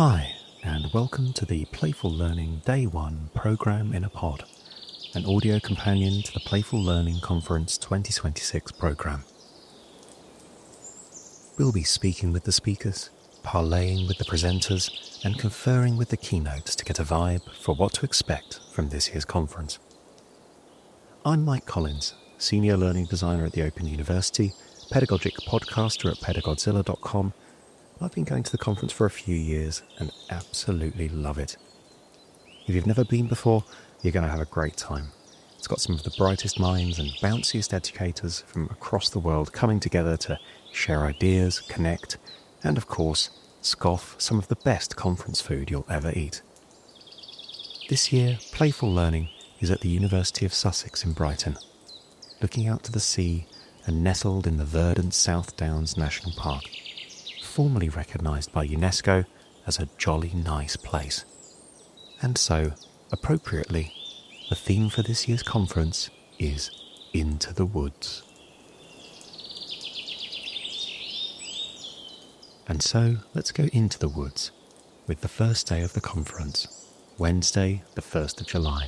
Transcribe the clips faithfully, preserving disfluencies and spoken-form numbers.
Hi, and welcome to the Playful Learning Day one Programme in a Pod, an audio companion to the Playful Learning Conference twenty twenty-six programme. We'll be speaking with the speakers, parlaying with the presenters, and conferring with the keynotes to get a vibe for what to expect from this year's conference. I'm Mike Collins, Senior Learning Designer at the Open University, pedagogic podcaster at pedagodzilla dot com. I've been going to the conference for a few years and absolutely love it. If you've never been before, you're going to have a great time. It's got some of the brightest minds and bounciest educators from across the world coming together to share ideas, connect, and of course, scoff some of the best conference food you'll ever eat. This year, Playful Learning is at the University of Sussex in Brighton, looking out to the sea and nestled in the verdant South Downs National Park, formally recognised by UNESCO as a jolly nice place. And so, appropriately, the theme for this year's conference is Into the Woods. And so, let's go into the woods with the first day of the conference, Wednesday, the first of July.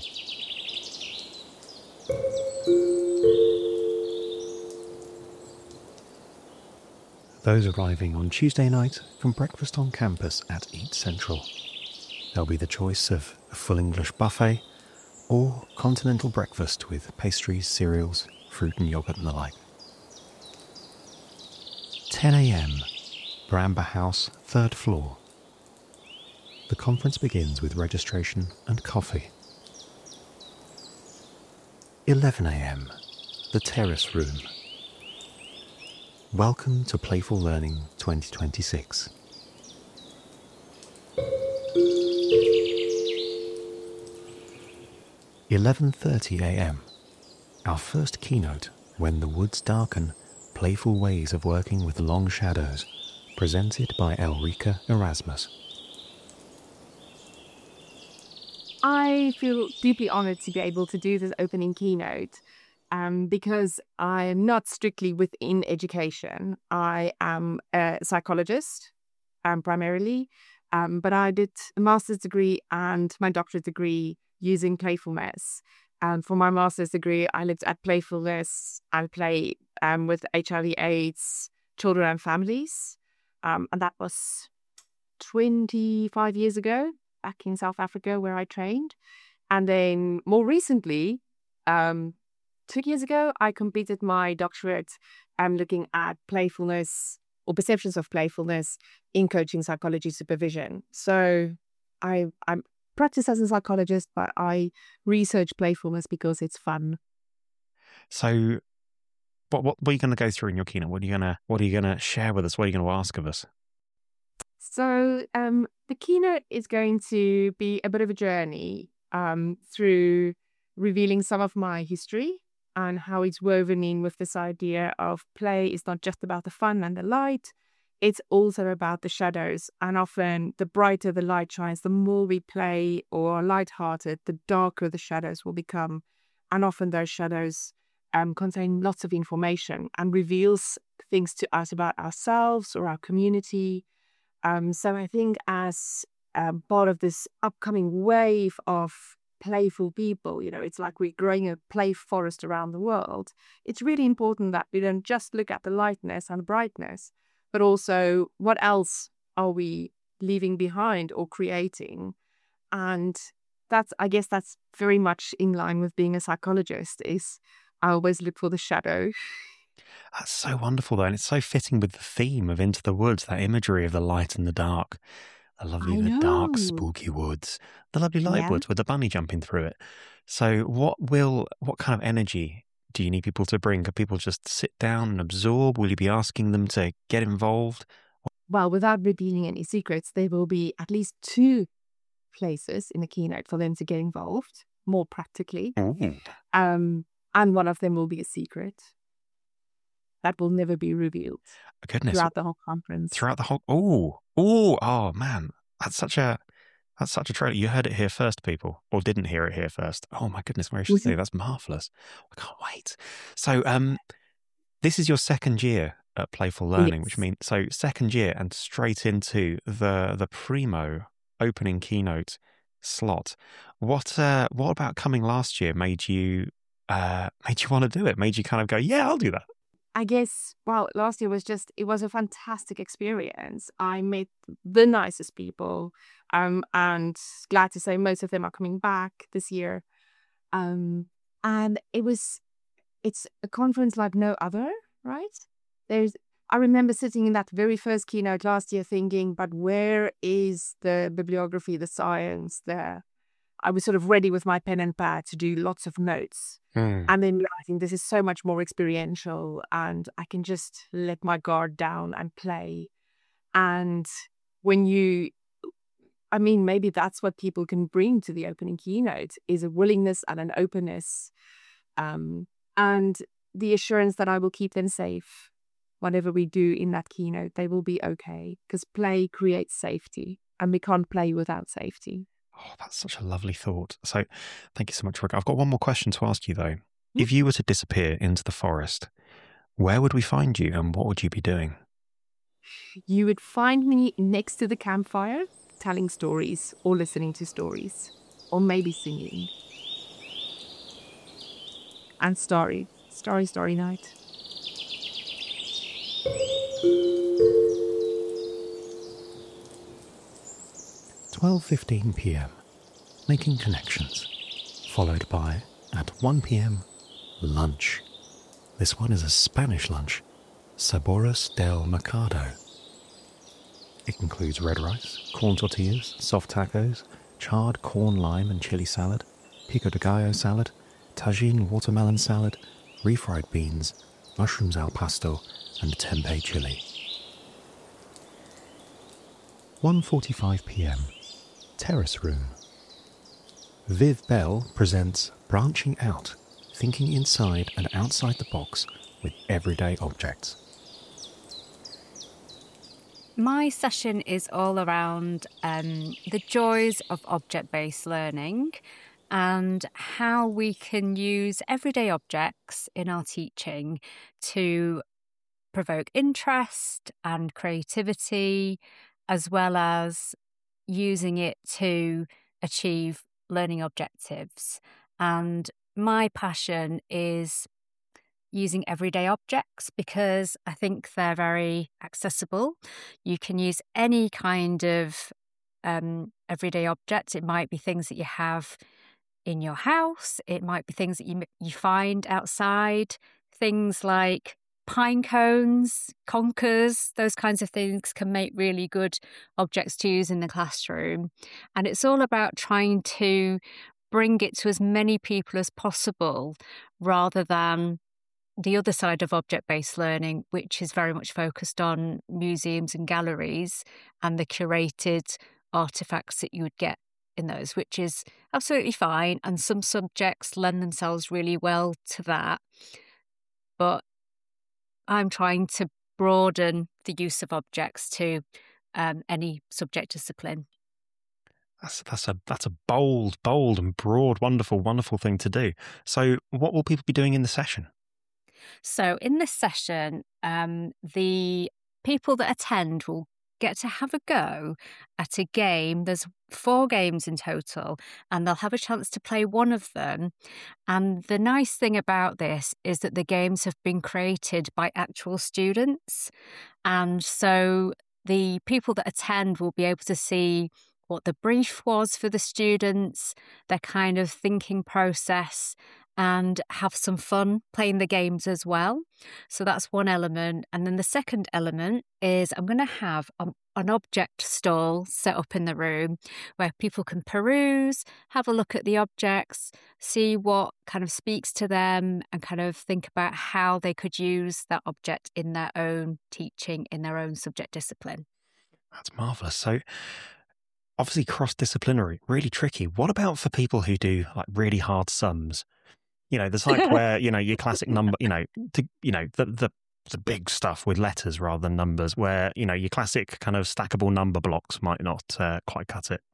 Those arriving on Tuesday night from breakfast on campus at Eat Central. There'll be the choice of a full English buffet or continental breakfast with pastries, cereals, fruit and yoghurt and the like. ten a.m. Bramber House, third floor. The conference begins with registration and coffee. eleven a.m. The Terrace Room. Welcome to Playful Learning twenty twenty-six. eleven thirty a.m. Our first keynote, When the Woods Darken, Playful Ways of Working with Long Shadows, presented by Elrika Erasmus. I feel deeply honoured to be able to do this opening keynote. Um, because I am not strictly within education. I am a psychologist, um, primarily, um, but I did a master's degree and my doctorate degree using playfulness. And for my master's degree, I looked at playfulness and play um, with H I V AIDS children and families. Um, and that was twenty-five years ago, back in South Africa where I trained. And then more recently, um, Two years ago, I completed my doctorate um, looking at playfulness or perceptions of playfulness in coaching psychology supervision. So I I practice as a psychologist, but I research playfulness because it's fun. So what what, what are you going to go through in your keynote? What are you going to what are you going to share with us? What are you going to ask of us? So um, the keynote is going to be a bit of a journey um, through revealing some of my history and how it's woven in with this idea of play is not just about the fun and the light, it's also about the shadows. And often the brighter the light shines, the more we play or are lighthearted, the darker the shadows will become. And often those shadows um, contain lots of information and reveals things to us about ourselves or our community. Um, so I think as um, part of this upcoming wave of playful people, you know, it's like we're growing a play forest around the world. It's really important that we don't just look at the lightness and brightness, but also what else are we leaving behind or creating? And that's, I guess that's very much in line with being a psychologist, is I always look for the shadow. That's so wonderful though, and it's so fitting with the theme of Into the Woods, that imagery of the light and the dark. The lovely, I the know. dark, spooky woods, the lovely light Yeah. woods with the bunny jumping through it. So what will, what kind of energy do you need people to bring? Can people just sit down and absorb? Will you be asking them to get involved? Well, without revealing any secrets, there will be at least two places in the keynote for them to get involved, more practically. Ooh. Um, and one of them will be a secret that will never be revealed. Goodness. Throughout the whole conference. Throughout the whole, oh, oh, oh man, that's such a, that's such a trailer. You heard it here first, people, or didn't hear it here first. Oh my goodness gracious, that's marvellous. I can't wait. So, um, this is your second year at Playful Learning, Yes. which means so second year and straight into the the primo opening keynote slot. What uh, what about coming last year made you uh, made you want to do it? Made you kind of go, yeah, I'll do that. I guess, well, last year was just, it was a fantastic experience. I met the nicest people, um, and glad to say most of them are coming back this year. Um, and it was, it's a conference like no other, right? There's, I remember sitting in that very first keynote last year thinking, but where is the bibliography, the science there? I was sort of ready with my pen and pad to do lots of notes. Mm. And then I think this is so much more experiential and I can just let my guard down and play. And when you, I mean, maybe that's what people can bring to the opening keynote is a willingness and an openness, um, and the assurance that I will keep them safe. Whatever we do in that keynote, they will be okay because play creates safety and we can't play without safety. Oh, that's such a lovely thought. So thank you so much, Rebecca. I've got one more question to ask you, though. Mm-hmm. If you were to disappear into the forest, where would we find you and what would you be doing? You would find me next to the campfire, telling stories or listening to stories, or maybe singing. And Starry, Starry, Starry Night. twelve fifteen p.m. Making connections, followed by, at one p.m, lunch. This one is a Spanish lunch, Sabores del Mercado. It includes red rice, corn tortillas, soft tacos, charred corn, lime and chili salad, pico de gallo salad, tagine watermelon salad, refried beans, mushrooms al pastor and tempeh chili. one forty-five p.m. Terrace Room. Viv Bell presents Branching Out, Thinking Inside and Outside the Box with Everyday Objects. My session is all around um, the joys of object-based learning and how we can use everyday objects in our teaching to provoke interest and creativity, as well as using it to achieve learning objectives. And my passion is using everyday objects because I think they're very accessible. You can use any kind of um, everyday object. It might be things that you have in your house. It might be things that you you find outside. Things like pine cones, conkers, those kinds of things can make really good objects to use in the classroom. And it's all about trying to bring it to as many people as possible rather than the other side of object-based learning, which is very much focused on museums and galleries and the curated artefacts that you would get in those, which is absolutely fine. And some subjects lend themselves really well to that. But I'm trying to broaden the use of objects to um, any subject discipline. That's that's a that's a bold, bold and broad, wonderful, wonderful thing to do. So what will people be doing in the session? So in this session, um, the people that attend will get to have a go at a game. There's four games in total, and they'll have a chance to play one of them. And the nice thing about this is that the games have been created by actual students. And so the people that attend will be able to see what the brief was for the students, their kind of thinking process, and have some fun playing the games as well. So that's one element. And then the second element is I'm going to have a, an object stall set up in the room where people can peruse, have a look at the objects, see what kind of speaks to them, and kind of think about how they could use that object in their own teaching, in their own subject discipline. That's marvellous. So obviously cross-disciplinary, really tricky. What about for people who do like really hard sums? You know, the type where, you know, your classic number, you know, to, you know, the, the the big stuff with letters rather than numbers, where, you know, your classic kind of stackable number blocks might not uh, quite cut it.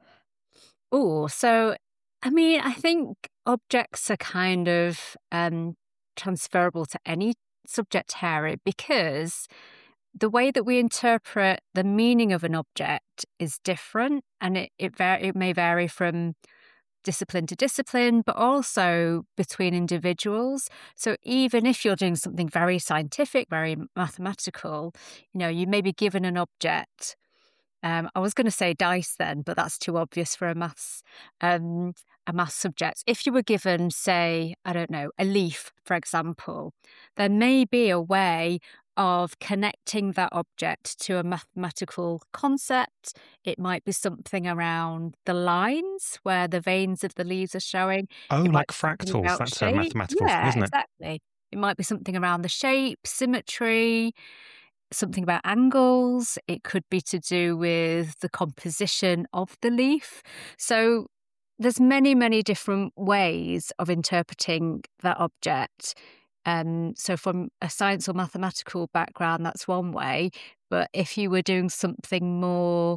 Oh, so, I mean, I think objects are kind of um, transferable to any subject area because the way that we interpret the meaning of an object is different, and it it, var- it may vary from discipline to discipline, but also between individuals. So even if you're doing something very scientific, very mathematical, you know, you may be given an object. Um, I was going to say dice then, but that's too obvious for a maths um, a maths subject. If you were given, say, I don't know, a leaf, for example, there may be a way of connecting that object to a mathematical concept. It might be something around the lines where the veins of the leaves are showing. Oh, It might like be something fractals. about That's a shape. mathematical thing, Yeah, isn't it? exactly. It might be something around the shape, symmetry, something about angles. It could be to do with the composition of the leaf. So there's many, many different ways of interpreting that object. Um, so from a science or mathematical background, that's one way. But if you were doing something more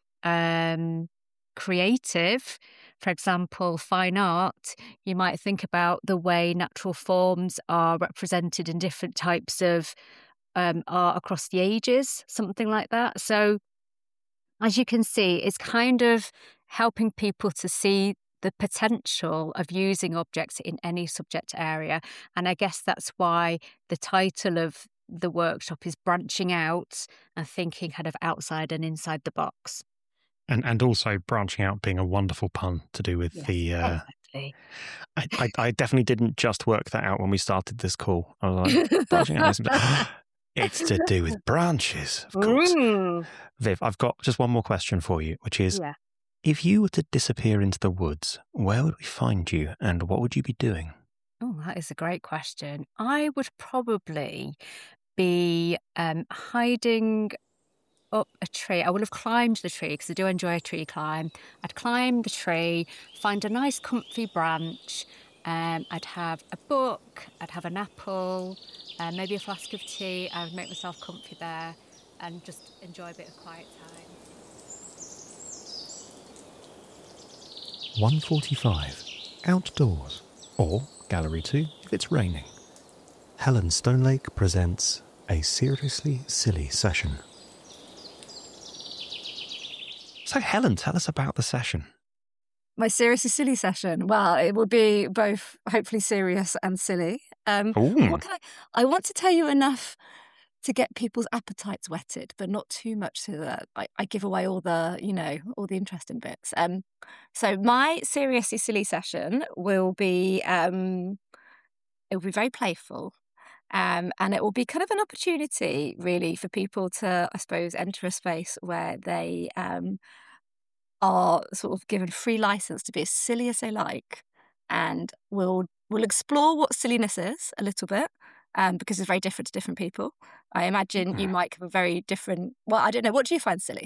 um, creative, for example, fine art, you might think about the way natural forms are represented in different types of um, art across the ages, something like that. So as you can see, it's kind of helping people to see the potential of using objects in any subject area. And I guess that's why the title of the workshop is branching out and thinking kind of outside and inside the box. And and also branching out being a wonderful pun to do with Yes, the... Uh, exactly. I, I, I definitely didn't just work that out when we started this call. I was like, branching out. It's to do with branches, of course. Mm. Viv, I've got just one more question for you, which is, Yeah. if you were to disappear into the woods, where would we find you and what would you be doing? Oh, that is a great question. I would probably be um, hiding up a tree. I would have climbed the tree because I do enjoy a tree climb. I'd climb the tree, find a nice comfy branch. Um, I'd have a book, I'd have an apple, uh, maybe a flask of tea. I would make myself comfy there and just enjoy a bit of quiet time. one forty-five. Outdoors. Or Gallery two if it's raining. Helen Stonelake presents a seriously silly session. So, Helen, tell us about the session. My seriously silly session. Well, it will be both hopefully serious and silly. Um, Ooh. what can I, I want to tell you enough to get people's appetites whetted, but not too much so that I, I give away all the, you know, all the interesting bits. Um, so my seriously silly session will be, um, it will be very playful. Um, and it will be kind of an opportunity, really, for people to, I suppose, enter a space where they um, are sort of given free license to be as silly as they like, and we'll we'll explore what silliness is a little bit, um, because it's very different to different people. I imagine you might have a very different. Well, I don't know. What do you find silly?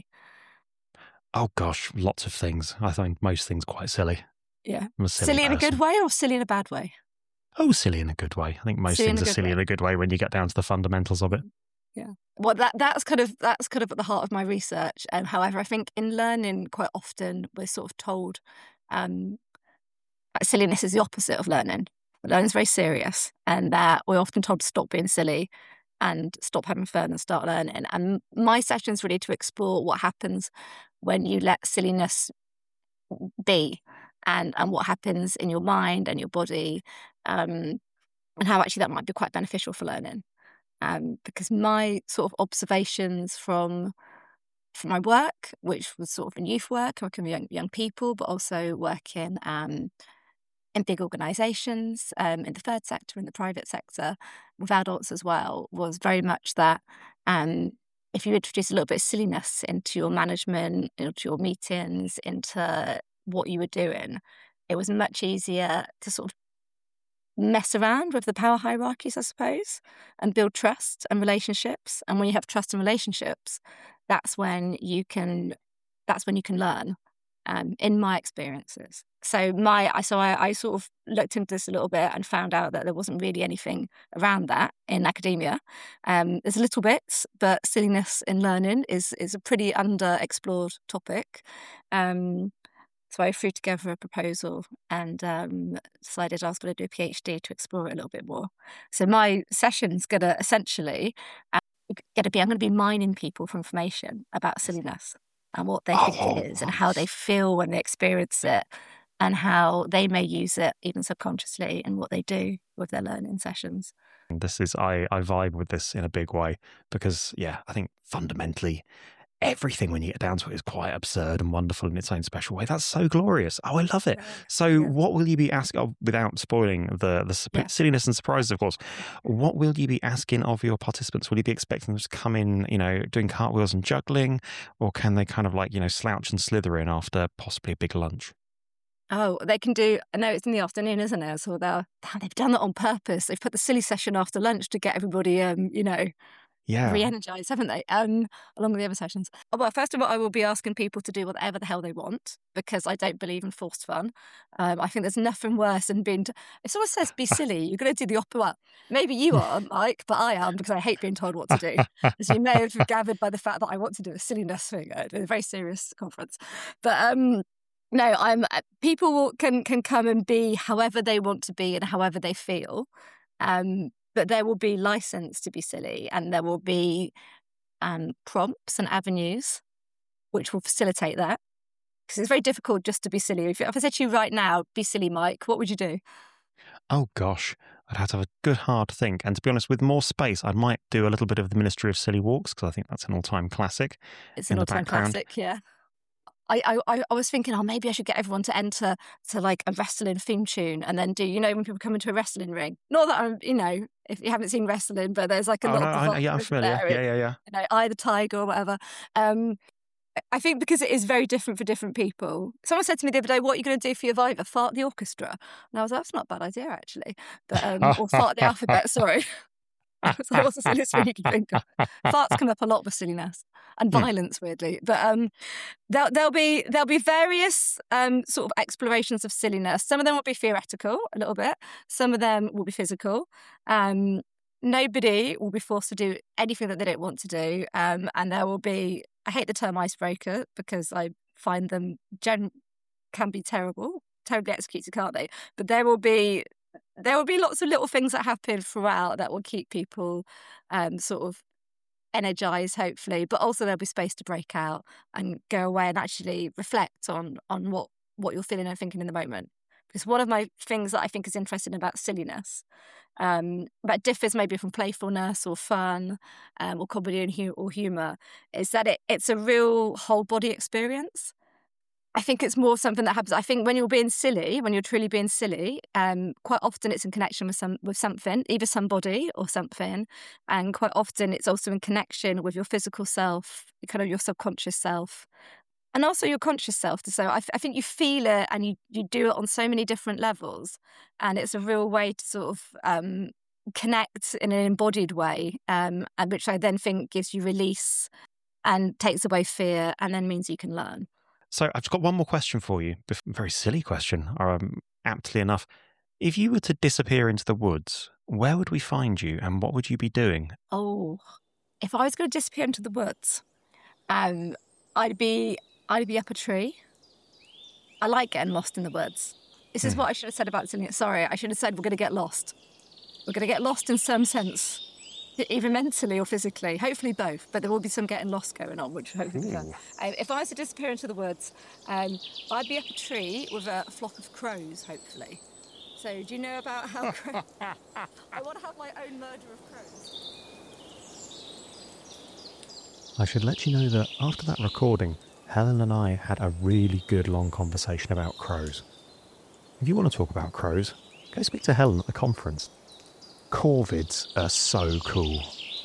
Oh, gosh, lots of things. I find most things quite silly. Yeah, I'm a silly, silly in a person. good way or silly in a bad way? Oh, silly in a good way. I think most Silly in things a are good silly way. in a good way when you get down to the fundamentals of it. Yeah. Well, that that's kind of that's kind of at the heart of my research. Um, however, I think in learning, quite often we're sort of told um, that silliness is the opposite of learning. Learning is very serious, and that we're often told to stop being silly and stop having fun and start learning. And my session is really to explore what happens when you let silliness be, and and what happens in your mind and your body, um, and how actually that might be quite beneficial for learning. Um, because my sort of observations from from my work, which was sort of in youth work, working with young, young people, but also working um, in big organisations, um, in the third sector, in the private sector, with adults as well, was very much that um, if you introduce a little bit of silliness into your management, into your meetings, into what you were doing, it was much easier to sort of mess around with the power hierarchies, I suppose, and build trust and relationships. And when you have trust and relationships, that's when you can that's when you can learn. Um, in my experiences, so my I so I, I sort of looked into this a little bit and found out that there wasn't really anything around that in academia. Um, there's little bits, but silliness in learning is is a pretty underexplored topic. Um, So I threw together a proposal and um, decided I was going to do a PhD to explore it a little bit more. So my session's going to essentially uh, going to be I'm going to be mining people for information about silliness and what they think Oh, it is and how they feel when they experience it and how they may use it even subconsciously and what they do with their learning sessions. this is I I vibe with this in a big way because yeah, I think fundamentally everything when you get down to it is quite absurd and wonderful in its own special way. That's so glorious. Oh, I love it. So Yeah. what will you be asking, oh, without spoiling the, the sup- Yeah. silliness and surprises, of course, what will you be asking of your participants? Will you be expecting them to come in, you know, doing cartwheels and juggling, or can they kind of like, you know, slouch and slither in after possibly a big lunch? Oh, they can do, I know it's in the afternoon, isn't it? So they're, they've done that on purpose. They've put the silly session after lunch to get everybody, um, you know, Yeah. re-energized, haven't they? Um, along with the other sessions. Oh, well, first of all, I will be asking people to do whatever the hell they want because I don't believe in forced fun. Um, I think there's nothing worse than being. T- if someone says be silly, you're going to do the opposite. Well, maybe you aren't, Mike, but I am because I hate being told what to do. As you may have gathered by the fact that I want to do a silliness thing at a very serious conference, but um. No, I'm. People can can come and be however they want to be and however they feel, um, but there will be license to be silly, and there will be um, prompts and avenues which will facilitate that. Because it's very difficult just to be silly. If, if I said to you right now, "Be silly, Mike," what would you do? Oh gosh, I'd have to have a good hard think. And to be honest, with more space, I might do a little bit of the Ministry of Silly Walks because I think that's an all-time classic. It's in an the all-time background. classic, yeah. I, I I was thinking, oh, maybe I should get everyone to enter to like a wrestling theme tune and then do, you know, when people come into a wrestling ring. Not that I'm, you know, if you haven't seen wrestling, but there's like a Oh, lot no, of I, bravado, yeah, I'm isn't familiar. there? Yeah, yeah, yeah. You know, Eye the Tiger or whatever. Um, I think because it is very different for different people. Someone said to me the other day, "What are you going to do for your Viva? Fart the orchestra?" And I was like, "That's not a bad idea, actually." But um, or fart the alphabet. Sorry. So what's the silliest thing you can think of? Farts come up a lot with silliness and Hmm. violence, weirdly. But um, there'll, there'll be there'll be various um, sort of explorations of silliness. Some of them will be theoretical, a little bit. Some of them will be physical. Um, nobody will be forced to do anything that they don't want to do. Um, and there will be, I hate the term icebreaker because I find them gen- can be terrible, terribly executed, can't they? But there will be there will be lots of little things that happen throughout that will keep people um, sort of energized, hopefully, but also there'll be space to break out and go away and actually reflect on on what, what you're feeling and thinking in the moment. Because one of my things that I think is interesting about silliness, um, that differs maybe from playfulness or fun um, or comedy and hu- or humour, is that it, it's a real whole body experience. I think it's more something that happens. I think when you're being silly, when you're truly being silly, um, quite often it's in connection with some with something, either somebody or something, and quite often it's also in connection with your physical self, kind of your subconscious self, and also your conscious self. So I, th- I think you feel it and you you do it on so many different levels, and it's a real way to sort of um, connect in an embodied way, um, and which I then think gives you release and takes away fear, and then means you can learn. So I've just got one more question for you. Bef- Very silly question, um, aptly enough. If you were to disappear into the woods, where would we find you and what would you be doing? Oh, if I was going to disappear into the woods, um, I'd be I'd be up a tree. I like getting lost in the woods. This is Hmm. what I should have said about silliness. Sorry, I should have said we're going to get lost. We're going to get lost in some sense, either mentally or physically. Hopefully both, but there will be some getting lost going on, which hopefully fun. Um, if I was to disappear into the woods, um, I'd be up a tree with a flock of crows, hopefully. So do you know about how crows... I want to have my own murder of crows. I should let you know that after that recording, Helen and I had a really good long conversation about crows. If you want to talk about crows, go speak to Helen at the conference. Corvids are so cool.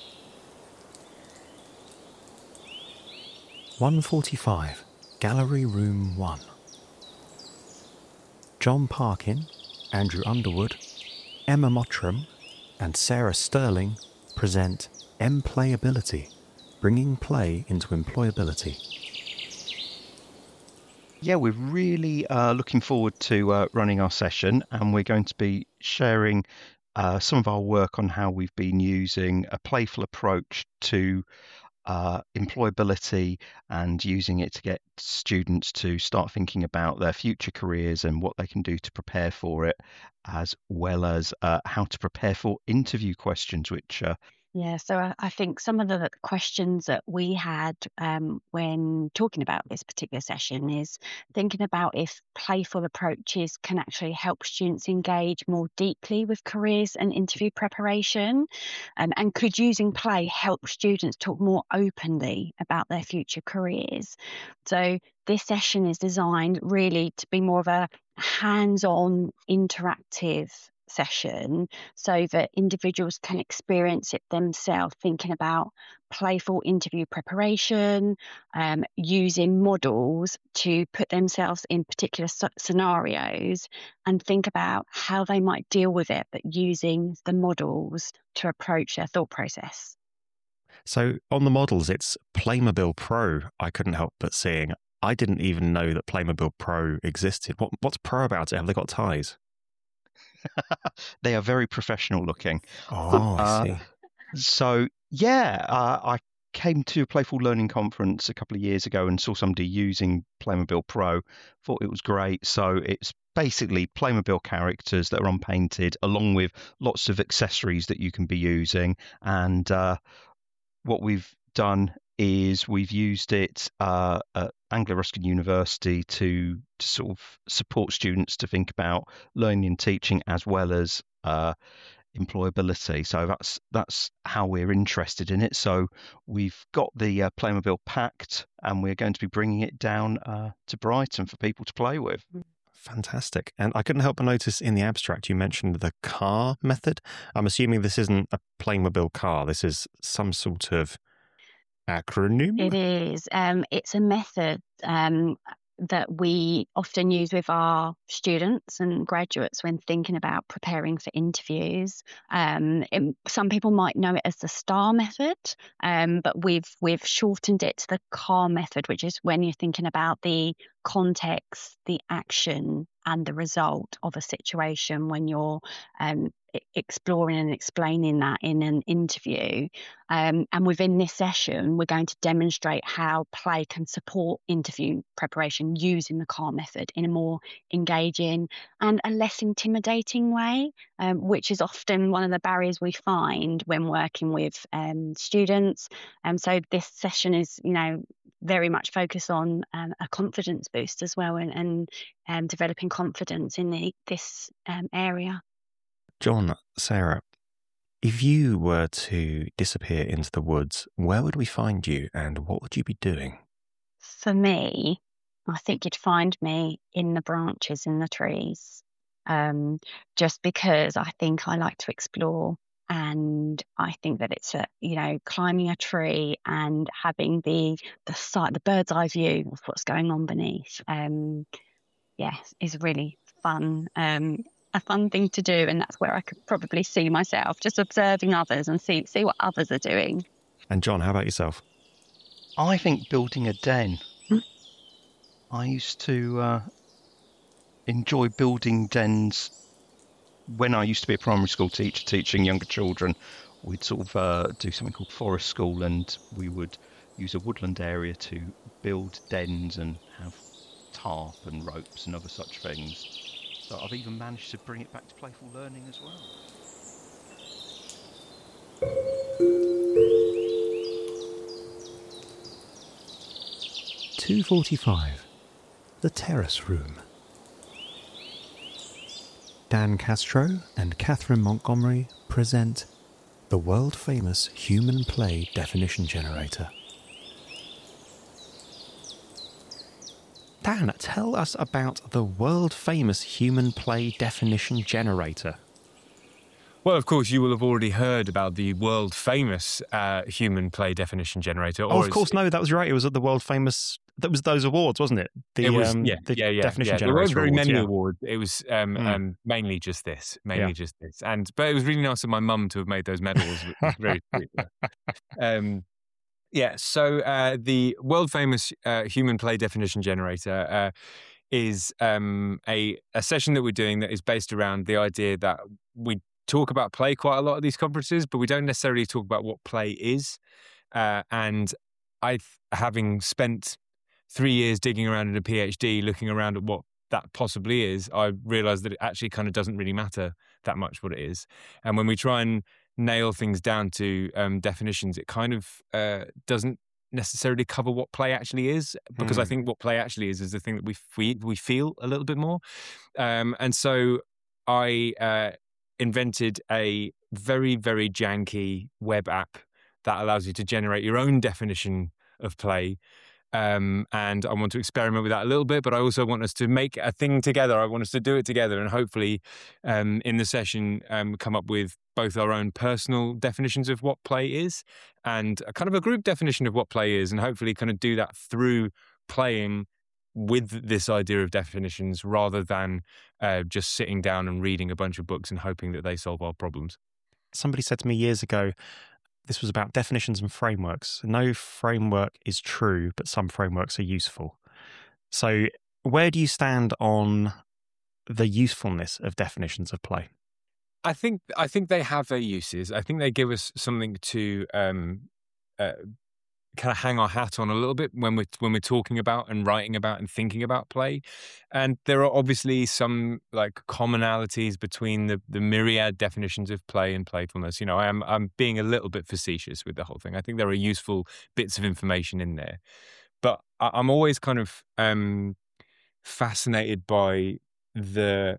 one forty-five, Gallery Room one. John Parkin, Andrew Underwood, Emma Mottram, and Sarah Sterling present Emplayability, bringing play into employability. Yeah, we're really uh, looking forward to uh, running our session, and we're going to be sharing uh, some of our work on how we've been using a playful approach to uh, employability and using it to get students to start thinking about their future careers and what they can do to prepare for it, as well as uh, how to prepare for interview questions, which uh, Yeah, so I, I think some of the questions that we had um, when talking about this particular session is thinking about if playful approaches can actually help students engage more deeply with careers and interview preparation, um, and could using play help students talk more openly about their future careers. So this session is designed really to be more of a hands-on interactive session so that individuals can experience it themselves, thinking about playful interview preparation, um, using models to put themselves in particular scenarios and think about how they might deal with it, but using the models to approach their thought process. So on the models, it's Playmobil Pro. I couldn't help but seeing. I didn't even know that Playmobil Pro existed. What, what's pro about it? Have they got ties? They are very professional looking. Oh, I Uh, see. So, yeah, uh, I came to a Playful Learning conference a couple of years ago and saw somebody using Playmobil Pro. Thought it was great. So it's basically Playmobil characters that are unpainted, along with lots of accessories that you can be using. And uh, what we've done is we've used it uh, at Anglia Ruskin University to, to sort of support students to think about learning and teaching as well as uh, employability. So that's that's how we're interested in it. So we've got the uh, Playmobil packed, and we're going to be bringing it down uh, to Brighton for people to play with. Fantastic. And I couldn't help but notice in the abstract you mentioned the car method. I'm assuming this isn't a Playmobil car. This is some sort of acronym? It is. Um, it's a method um, that we often use with our students and graduates when thinking about preparing for interviews. Um, it, some people might know it as the STAR method, um, but we've we've shortened it to the CAR method, which is when you're thinking about the context, the action, and the result of a situation when you're um, exploring and explaining that in an interview. Um, and within this session, we're going to demonstrate how play can support interview preparation using the CAR method in a more engaging and a less intimidating way, um, which is often one of the barriers we find when working with um, students. And um, so this session is, you know, very much focused on um, a confidence boost as well, and, and um, developing confidence in the, this um, area. John, Sarah, if you were to disappear into the woods, where would we find you and what would you be doing? For me, I think you'd find me in the branches in the trees, um, just because I think I like to explore. And I think that it's a, you know, climbing a tree and having the the sight, the bird's eye view of what's going on beneath. Um, yeah, is really fun, um, a fun thing to do, and that's where I could probably see myself, just observing others and see see what others are doing. And John, how about yourself? I think building a den. Hmm? I used to uh, enjoy building dens. When I used to be a primary school teacher teaching younger children, we'd sort of uh, do something called forest school, and we would use a woodland area to build dens and have tarp and ropes and other such things. So I've even managed to bring it back to playful learning as well. two forty-five. The Terrace Room. Dan Castro and Catherine Montgomery present the world-famous Human Play Definition Generator. Dan, tell us about the world-famous Human Play Definition Generator. Well, of course, you will have already heard about the world-famous uh, Human Play Definition Generator. Oh, of course, no, that was right. It was at the world-famous... That was those awards, wasn't it? The, it was, um, yeah, the yeah, yeah. Definition yeah. Generator There weren't very awards, many yeah. awards. It was um, Mm. um, mainly just this, mainly Yeah. just this. And but it was really nice of my mum to have made those medals. It was very sweet. Um, yeah, so uh, the world-famous uh, Human Play Definition Generator uh, is um, a, a session that we're doing that is based around the idea that we talk about play quite a lot at these conferences, but we don't necessarily talk about what play is. Uh, and I, having spent three years digging around in a PhD, looking around at what that possibly is, I realized that it actually kind of doesn't really matter that much what it is. And when we try and nail things down to um, definitions, it kind of uh, doesn't necessarily cover what play actually is, because mm. I think what play actually is is the thing that we we, we feel a little bit more. Um, and so I uh, invented a very, very janky web app that allows you to generate your own definition of play. Um, and I want to experiment with that a little bit, but I also want us to make a thing together. I want us to do it together, and hopefully um, in the session um, come up with both our own personal definitions of what play is and a kind of a group definition of what play is, and hopefully kind of do that through playing with this idea of definitions rather than uh, just sitting down and reading a bunch of books and hoping that they solve our problems. Somebody said to me years ago, this was about definitions and frameworks. No framework is true, but some frameworks are useful. So where do you stand on the usefulness of definitions of play? I think I think they have their uses. I think they give us something to um, uh, kind of hang our hat on a little bit when we're when we're talking about and writing about and thinking about play. And there are obviously some like commonalities between the the myriad definitions of play and playfulness. You know, I am I'm being a little bit facetious with the whole thing. I think there are useful bits of information in there, but I, I'm always kind of um, fascinated by the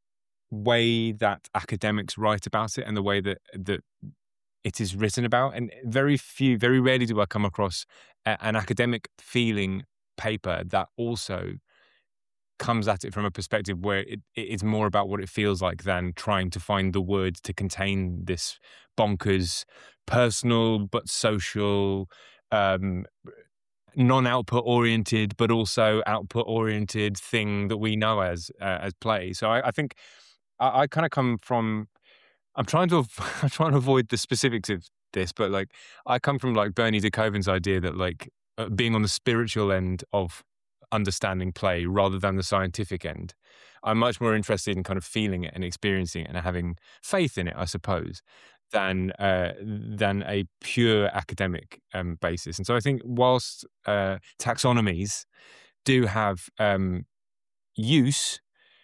way that academics write about it and the way that that it is written about. And very few, very rarely do I come across a, an academic feeling paper that also comes at it from a perspective where it, it's more about what it feels like than trying to find the words to contain this bonkers, personal but social, um, non-output oriented but also output oriented thing that we know as uh, as play. So I, I think I, I kind of come from. I'm trying to I'm trying to avoid the specifics of this, but like I come from like Bernie de Koven's idea that like uh, being on the spiritual end of understanding play rather than the scientific end. I'm much more interested in kind of feeling it and experiencing it and having faith in it, I suppose, than uh, than a pure academic um, basis. And so I think whilst uh, taxonomies do have um, use,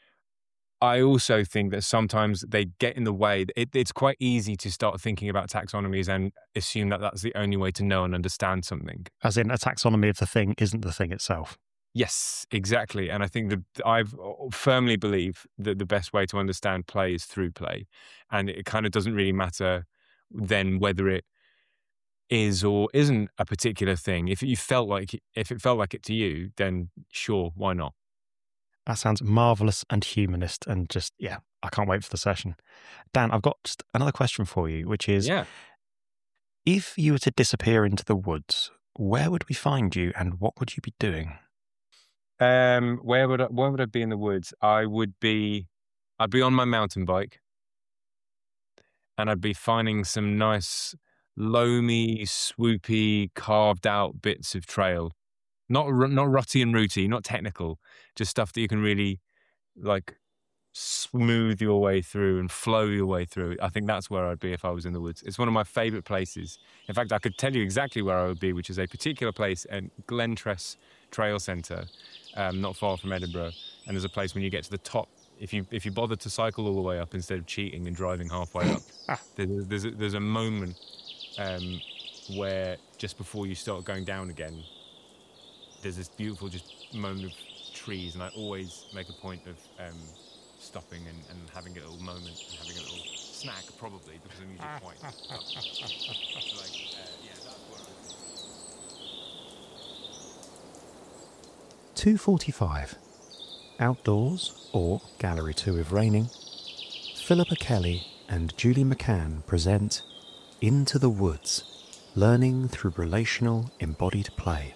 I also think that sometimes they get in the way. It, it's quite easy to start thinking about taxonomies and assume that that's the only way to know and understand something. As in, a taxonomy of the thing isn't the thing itself. Yes, exactly. And I think that I firmly believe that the best way to understand play is through play. And it kind of doesn't really matter then whether it is or isn't a particular thing. If you felt like, if it felt like it to you, then sure, why not? That sounds marvellous and humanist, and just, yeah, I can't wait for the session. Dan, I've got just another question for you, which is, yeah. if you were to disappear into the woods, where would we find you and what would you be doing? Um, where would I, where would I be in the woods? I would be, I'd be on my mountain bike, and I'd be finding some nice, loamy, swoopy, carved out bits of trail. Not not rutty and rooty, not technical, just stuff that you can really like smooth your way through and flow your way through. I think that's where I'd be if I was in the woods. It's one of my favourite places. In fact, I could tell you exactly where I would be, which is a particular place in Glentress Trail Centre, um, not far from Edinburgh. And there's a place when you get to the top, if you if you bother to cycle all the way up instead of cheating and driving halfway up, there's, there's, a, there's a moment um, where just before you start going down again, there's this beautiful just moment of trees, and I always make a point of um, stopping and, and having a little moment and having a little snack, probably, because I'm usually quite up. So like, uh, yeah, that's where I two forty-five. Outdoors, or Gallery two if raining, Philippa Kelly and Julie McCann present Into the Woods, Learning Through Relational Embodied Play.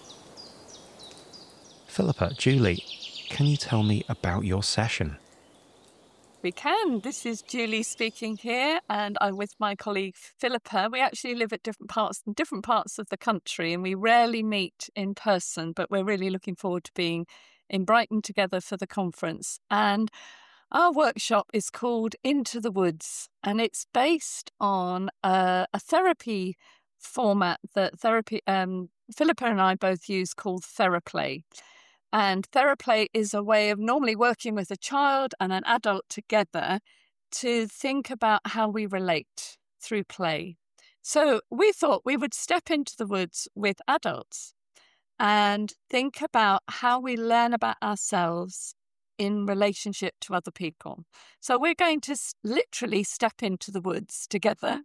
Philippa, Julie, can you tell me about your session? We can. This is Julie speaking here, and I'm with my colleague Philippa. We actually live at different parts in different parts of the country, and we rarely meet in person, but we're really looking forward to being in Brighton together for the conference. And our workshop is called Into the Woods, and it's based on a, a therapy format that therapy, um, Philippa and I both use called TheraPlay. And TheraPlay is a way of normally working with a child and an adult together to think about how we relate through play. So we thought we would step into the woods with adults and think about how we learn about ourselves in relationship to other people. So we're going to literally step into the woods together,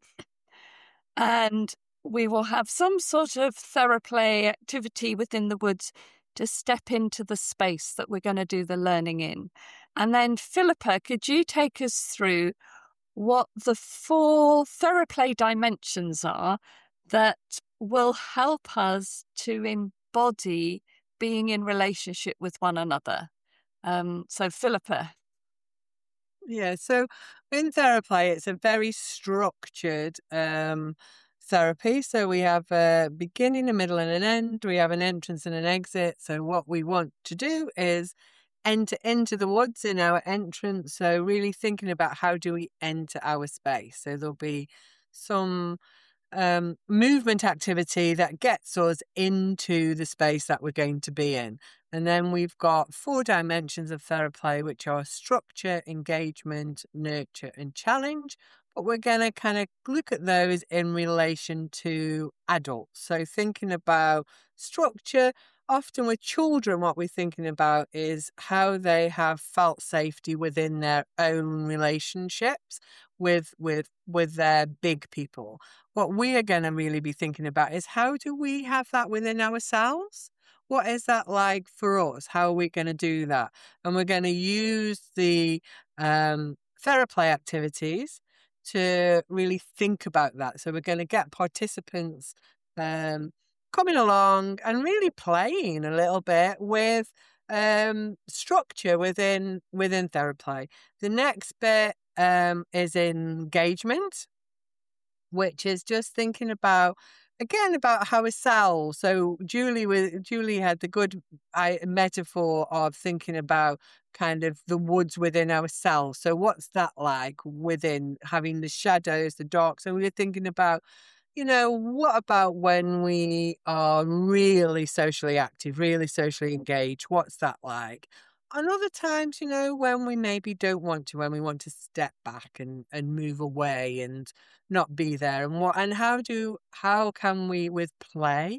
and we will have some sort of TheraPlay activity within the woods to step into the space that we're going to do the learning in. And then, Philippa, could you take us through what the four TheraPlay dimensions are that will help us to embody being in relationship with one another? Um, so, Philippa. Yeah, so in TheraPlay, it's a very structured um, therapy. So we have a beginning, a middle, and an end. We have an entrance and an exit. So what we want to do is enter into the woods in our entrance. So really thinking about how do we enter our space. So there'll be some um, movement activity that gets us into the space that we're going to be in. And then we've got four dimensions of TheraPlay, which are structure, engagement, nurture, and challenge. But we're going to kind of look at those in relation to adults. So thinking about structure, often with children, what we're thinking about is how they have felt safety within their own relationships with with with their big people. What we are going to really be thinking about is how do we have that within ourselves? What is that like for us? How are we going to do that? And we're going to use the um, TheraPlay activities to really think about that. So we're going to get participants um, coming along and really playing a little bit with um, structure within within TheraPlay. The next bit um, is engagement, which is just thinking about, again, about ourselves. So Julie, with Julie had the good I, metaphor of thinking about kind of the woods within ourselves. So what's that like within having the shadows, the dark? So we were thinking about, you know, what about when we are really socially active, really socially engaged? What's that like? And other times, you know, when we maybe don't want to, when we want to step back and, and move away and not be there. And what and how do how can we with play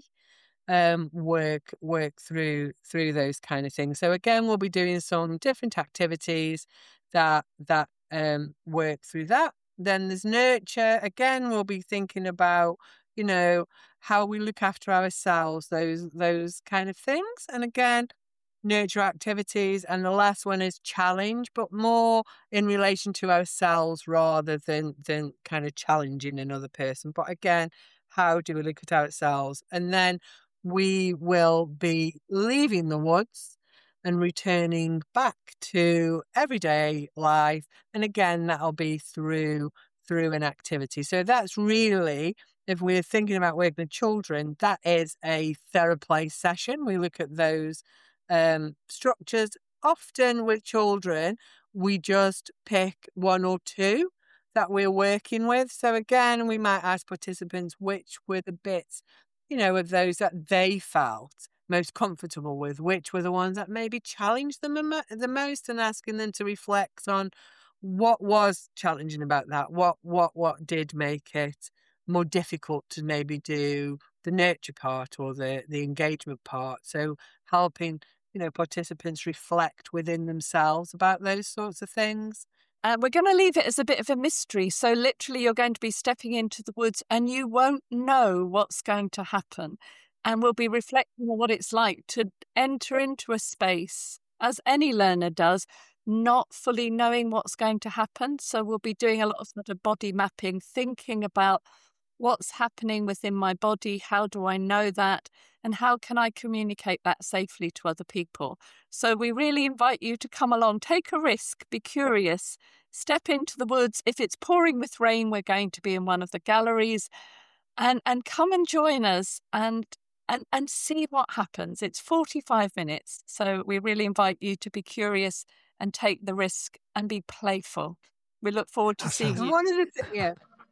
um work work through through those kind of things? So again, we'll be doing some different activities that that um work through that. Then there's nurture. Again, we'll be thinking about, you know, how we look after ourselves, those those kind of things. And again, nurture activities. And the last one is challenge, but more in relation to ourselves rather than than kind of challenging another person. But again, how do we look at ourselves? And then we will be leaving the woods and returning back to everyday life. And again, that'll be through through an activity. So that's really, if we're thinking about working with children, that is a TheraPlay session. We look at those um, structures. Often with children, we just pick one or two that we're working with. So again, we might ask participants which were the bits, you know, of those that they felt most comfortable with, which were the ones that maybe challenged them the most, and asking them to reflect on what was challenging about that, what what what did make it more difficult to maybe do the nurture part or the the engagement part. So helping, you know, participants reflect within themselves about those sorts of things. Uh, we're going to leave it as a bit of a mystery. So literally you're going to be stepping into the woods and you won't know what's going to happen. And we'll be reflecting on what it's like to enter into a space, as any learner does, not fully knowing what's going to happen. So we'll be doing a lot of sort of body mapping, thinking about what's happening within my body, how do I know that, and how can I communicate that safely to other people. So we really invite you to come along, take a risk, be curious, step into the woods. If it's pouring with rain, we're going to be in one of the galleries, and and come and join us and and and see what happens. It's forty-five minutes, so we really invite you to be curious and take the risk and be playful. We look forward to That seeing sounds- you. One of the th- yeah.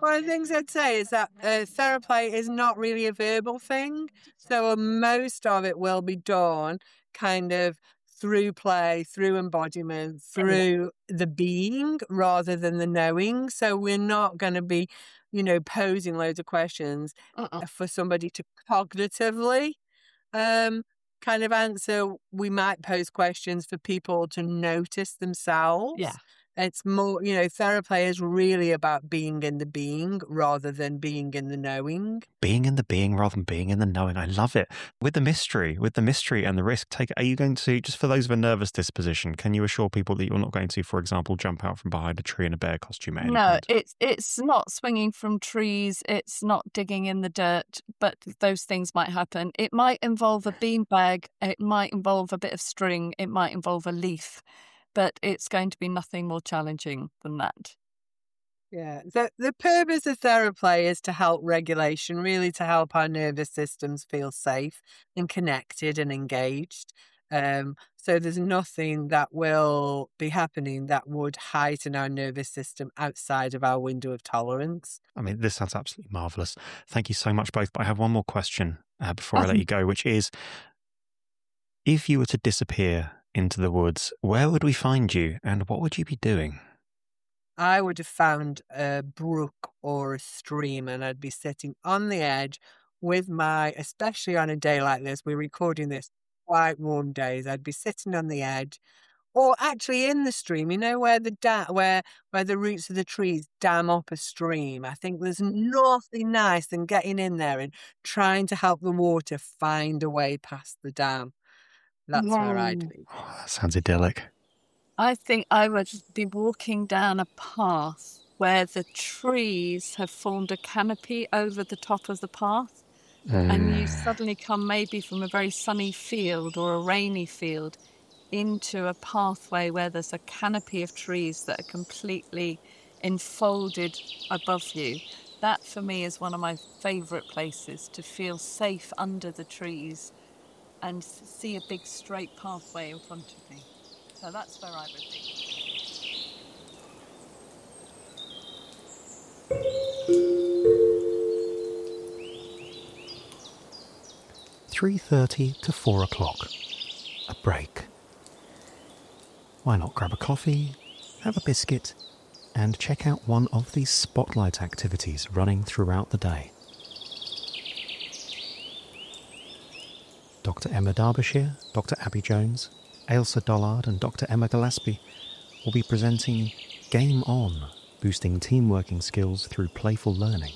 One of the things I'd say is that uh, Theraplay is not really a verbal thing. So most of it will be done kind of through play, through embodiment, through the being rather than the knowing. So we're not going to be, you know, posing loads of questions Uh-uh. for somebody to cognitively um, kind of answer. We might pose questions for people to notice themselves. Yeah. It's more, you know, Theraplay is really about being in the being rather than being in the knowing. Being in the being rather than being in the knowing. I love it. With the mystery, with the mystery and the risk, take. Are you going to, just for those of a nervous disposition, can you assure people that you're not going to, for example, jump out from behind a tree in a bear costume at any No, point? it's it's not swinging from trees. It's not digging in the dirt, but those things might happen. It might involve a beanbag. It might involve a bit of string. It might involve a leaf, but it's going to be nothing more challenging than that. Yeah, the the purpose of Theraplay is to help regulation, really to help our nervous systems feel safe and connected and engaged. Um, so there's nothing that will be happening that would heighten our nervous system outside of our window of tolerance. I mean, this sounds absolutely marvellous. Thank you so much, both. But I have one more question uh, before I let you go, which is, if you were to disappear into the woods, where would we find you and what would you be doing? I would have found a brook or a stream and I'd be sitting on the edge with my, especially on a day like this, we're recording this quite warm days, I'd be sitting on the edge or actually in the stream, you know, where the da- where where the roots of the trees dam up a stream. I think there's nothing nice than getting in there and trying to help the water find a way past the dam. That's where I'd be. Oh, that sounds idyllic. I think I would be walking down a path where the trees have formed a canopy over the top of the path, Mm. and you suddenly come maybe from a very sunny field or a rainy field into a pathway where there's a canopy of trees that are completely enfolded above you. That for me is one of my favourite places, to feel safe under the trees and see a big straight pathway in front of me. So that's where I would be. three thirty to four o'clock. A break. Why not grab a coffee, have a biscuit, and check out one of these spotlight activities running throughout the day. Doctor Emma Derbyshire, Doctor Abby Jones, Ailsa Dollard and Doctor Emma Gillespie will be presenting Game On, boosting teamworking skills through playful learning.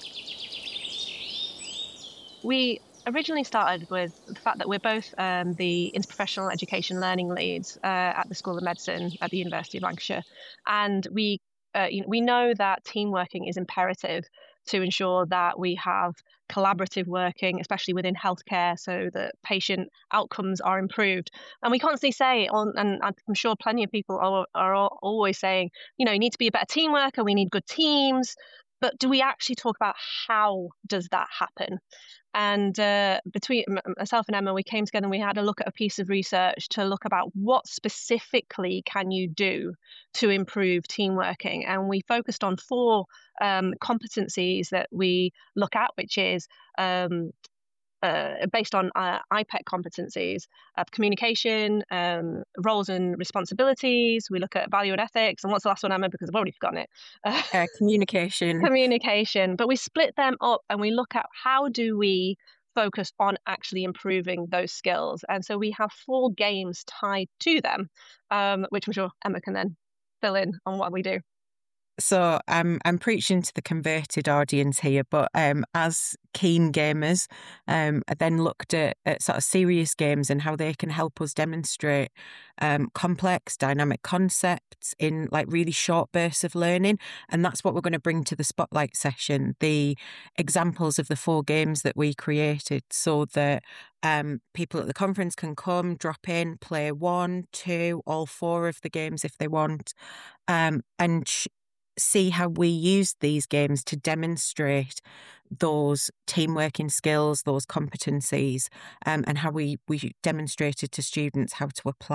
We originally started with the fact that we're both um, the interprofessional education learning leads uh, at the School of Medicine at the University of Lancashire. And we, uh, you know, we know that team working is imperative to ensure that we have collaborative working, especially within healthcare, so that patient outcomes are improved. And we constantly say, on, and I'm sure plenty of people are, are always saying, you know, you need to be a better team worker, we need good teams. But do we actually talk about how does that happen? And uh, between myself and Emma, we came together and we had a look at a piece of research to look about what specifically can you do to improve team working. And we focused on four um, competencies that we look at, which is um, uh, based on uh, I P E C competencies, uh, communication, um, roles and responsibilities. We look at value and ethics. And what's the last one, Emma? Because I've already forgotten it. Uh, uh, communication. Communication. But we split them up and we look at how do we focus on actually improving those skills. And so we have four games tied to them, um, which I'm sure Emma can then fill in on what we do. So I'm I'm preaching to the converted audience here, but um, as keen gamers, um, I then looked at, at sort of serious games and how they can help us demonstrate um, complex, dynamic concepts in like really short bursts of learning, and that's what we're going to bring to the spotlight session. The examples of the four games that we created, so that um, people at the conference can come, drop in, play one, two, all four of the games if they want, um, and. Sh- see how we use these games to demonstrate those team working skills, those competencies, um, and how we, we demonstrated to students how to apply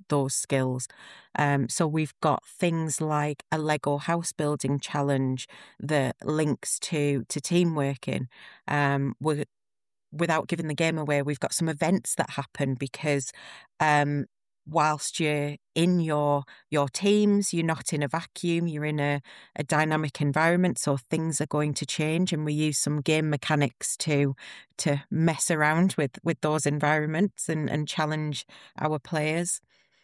those skills. Um, so we've got things like a Lego house building challenge that links to to team working. Um, we're, without giving the game away, we've got some events that happen because um, whilst you're in your your teams, you're not in a vacuum, you're in a, a dynamic environment, so things are going to change, and we use some game mechanics to to mess around with with those environments and, and challenge our players.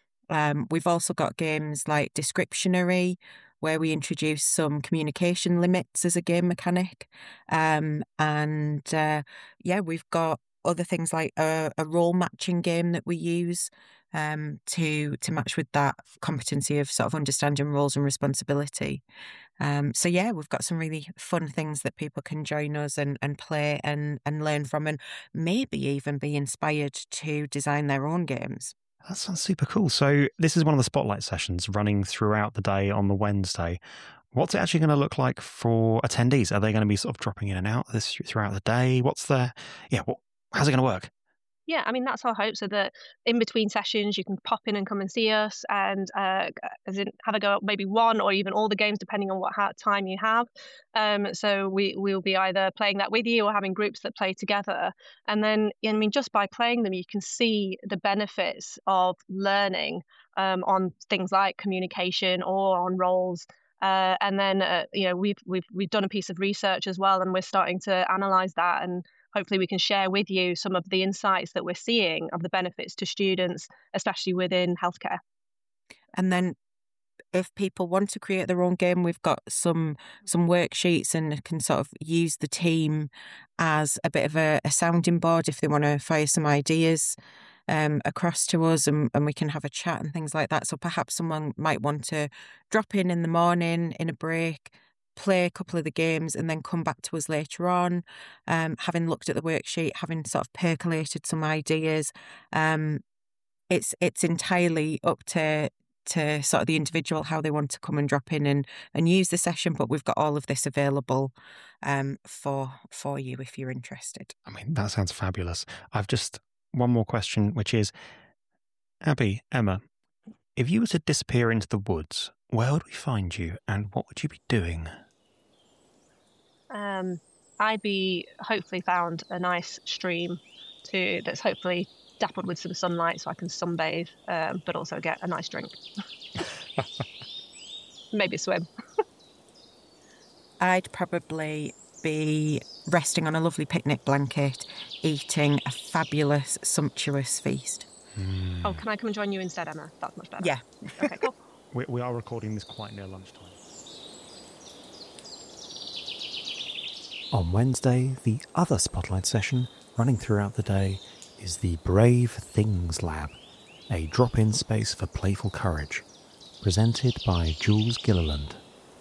Um, we've also got games like Descriptionary, where we introduce some communication limits as a game mechanic. Um, and uh, yeah, we've got other things like a, a role matching game that we use um, to to match with that competency of sort of understanding roles and responsibility. Um, so yeah, we've got some really fun things that people can join us and, and play and, and learn from, and maybe even be inspired to design their own games. That sounds super cool. So this is one of the spotlight sessions running throughout the day on the Wednesday. What's it actually going to look like for attendees? Are they going to be sort of dropping in and out this throughout the day? What's the, yeah, what, how's it going to work? Yeah, I mean, that's our hope. So that in between sessions, you can pop in and come and see us and uh, as in have a go at maybe one or even all the games, depending on what ha- time you have. Um, so we will be either playing that with you or having groups that play together. And then, I mean, just by playing them, you can see the benefits of learning um, on things like communication or on roles. Uh, and then, uh, you know, we've we've we've done a piece of research as well, and we're starting to analyze that, and hopefully we can share with you some of the insights that we're seeing of the benefits to students, especially within healthcare. And then if people want to create their own game, we've got some some worksheets and can sort of use the team as a bit of a, a sounding board if they want to fire some ideas um, across to us, and, and we can have a chat and things like that. So perhaps someone might want to drop in in the morning in a break, play a couple of the games, and then come back to us later on, um, having looked at the worksheet, having sort of percolated some ideas. Um, it's it's entirely up to to sort of the individual how they want to come and drop in and, and use the session, but we've got all of this available um, for for you if you're interested. I mean, that sounds fabulous. I've just one more question, which is, Abby, Emma, if you were to disappear into the woods, where would we find you and what would you be doing? Um, I'd be hopefully found a nice stream to that's hopefully dappled with some sunlight so I can sunbathe, um, but also get a nice drink. Maybe swim. I'd probably be resting on a lovely picnic blanket, eating a fabulous, sumptuous feast. Mm. Oh, can I come and join you instead, Emma? That's much better. Yeah. Okay, cool. We, we are recording this quite near lunchtime. On Wednesday, the other Spotlight session, running throughout the day, is the Brave Things Lab, a drop-in space for playful courage, presented by Jules Gilliland.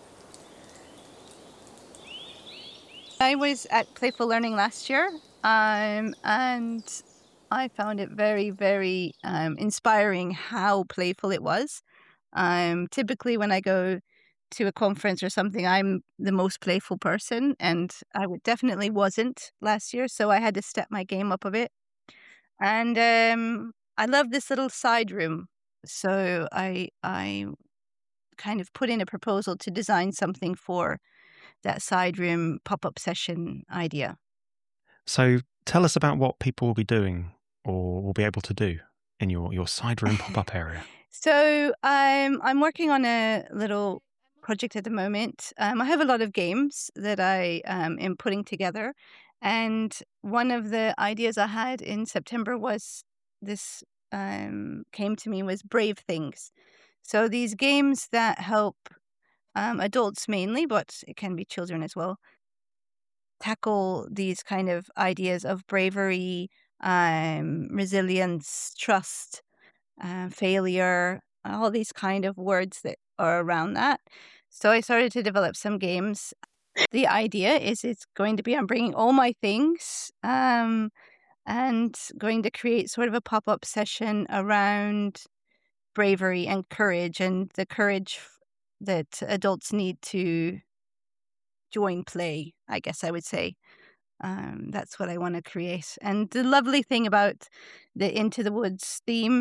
I was at Playful Learning last year, um, and I found it very, very um, inspiring how playful it was. Um, typically, when I go to a conference or something, I'm the most playful person, and I definitely wasn't last year, so I had to step my game up a bit. And um, I love this little side room, so I I kind of put in a proposal to design something for that side room pop-up session idea. So tell us about what people will be doing or will be able to do in your, your side room pop-up area. So um, I'm working on a little project at the moment. Um, I have a lot of games that I um, am putting together. And one of the ideas I had in September was this um, came to me was Brave Things. So these games that help um, adults mainly, but it can be children as well, tackle these kind of ideas of bravery, um, resilience, trust, uh, failure, all these kind of words that are around that. So I started to develop some games. The idea is it's going to be I'm bringing all my things um, and going to create sort of a pop-up session around bravery and courage and the courage that adults need to join play, I guess I would say. Um, that's what I want to create. And the lovely thing about the Into the Woods theme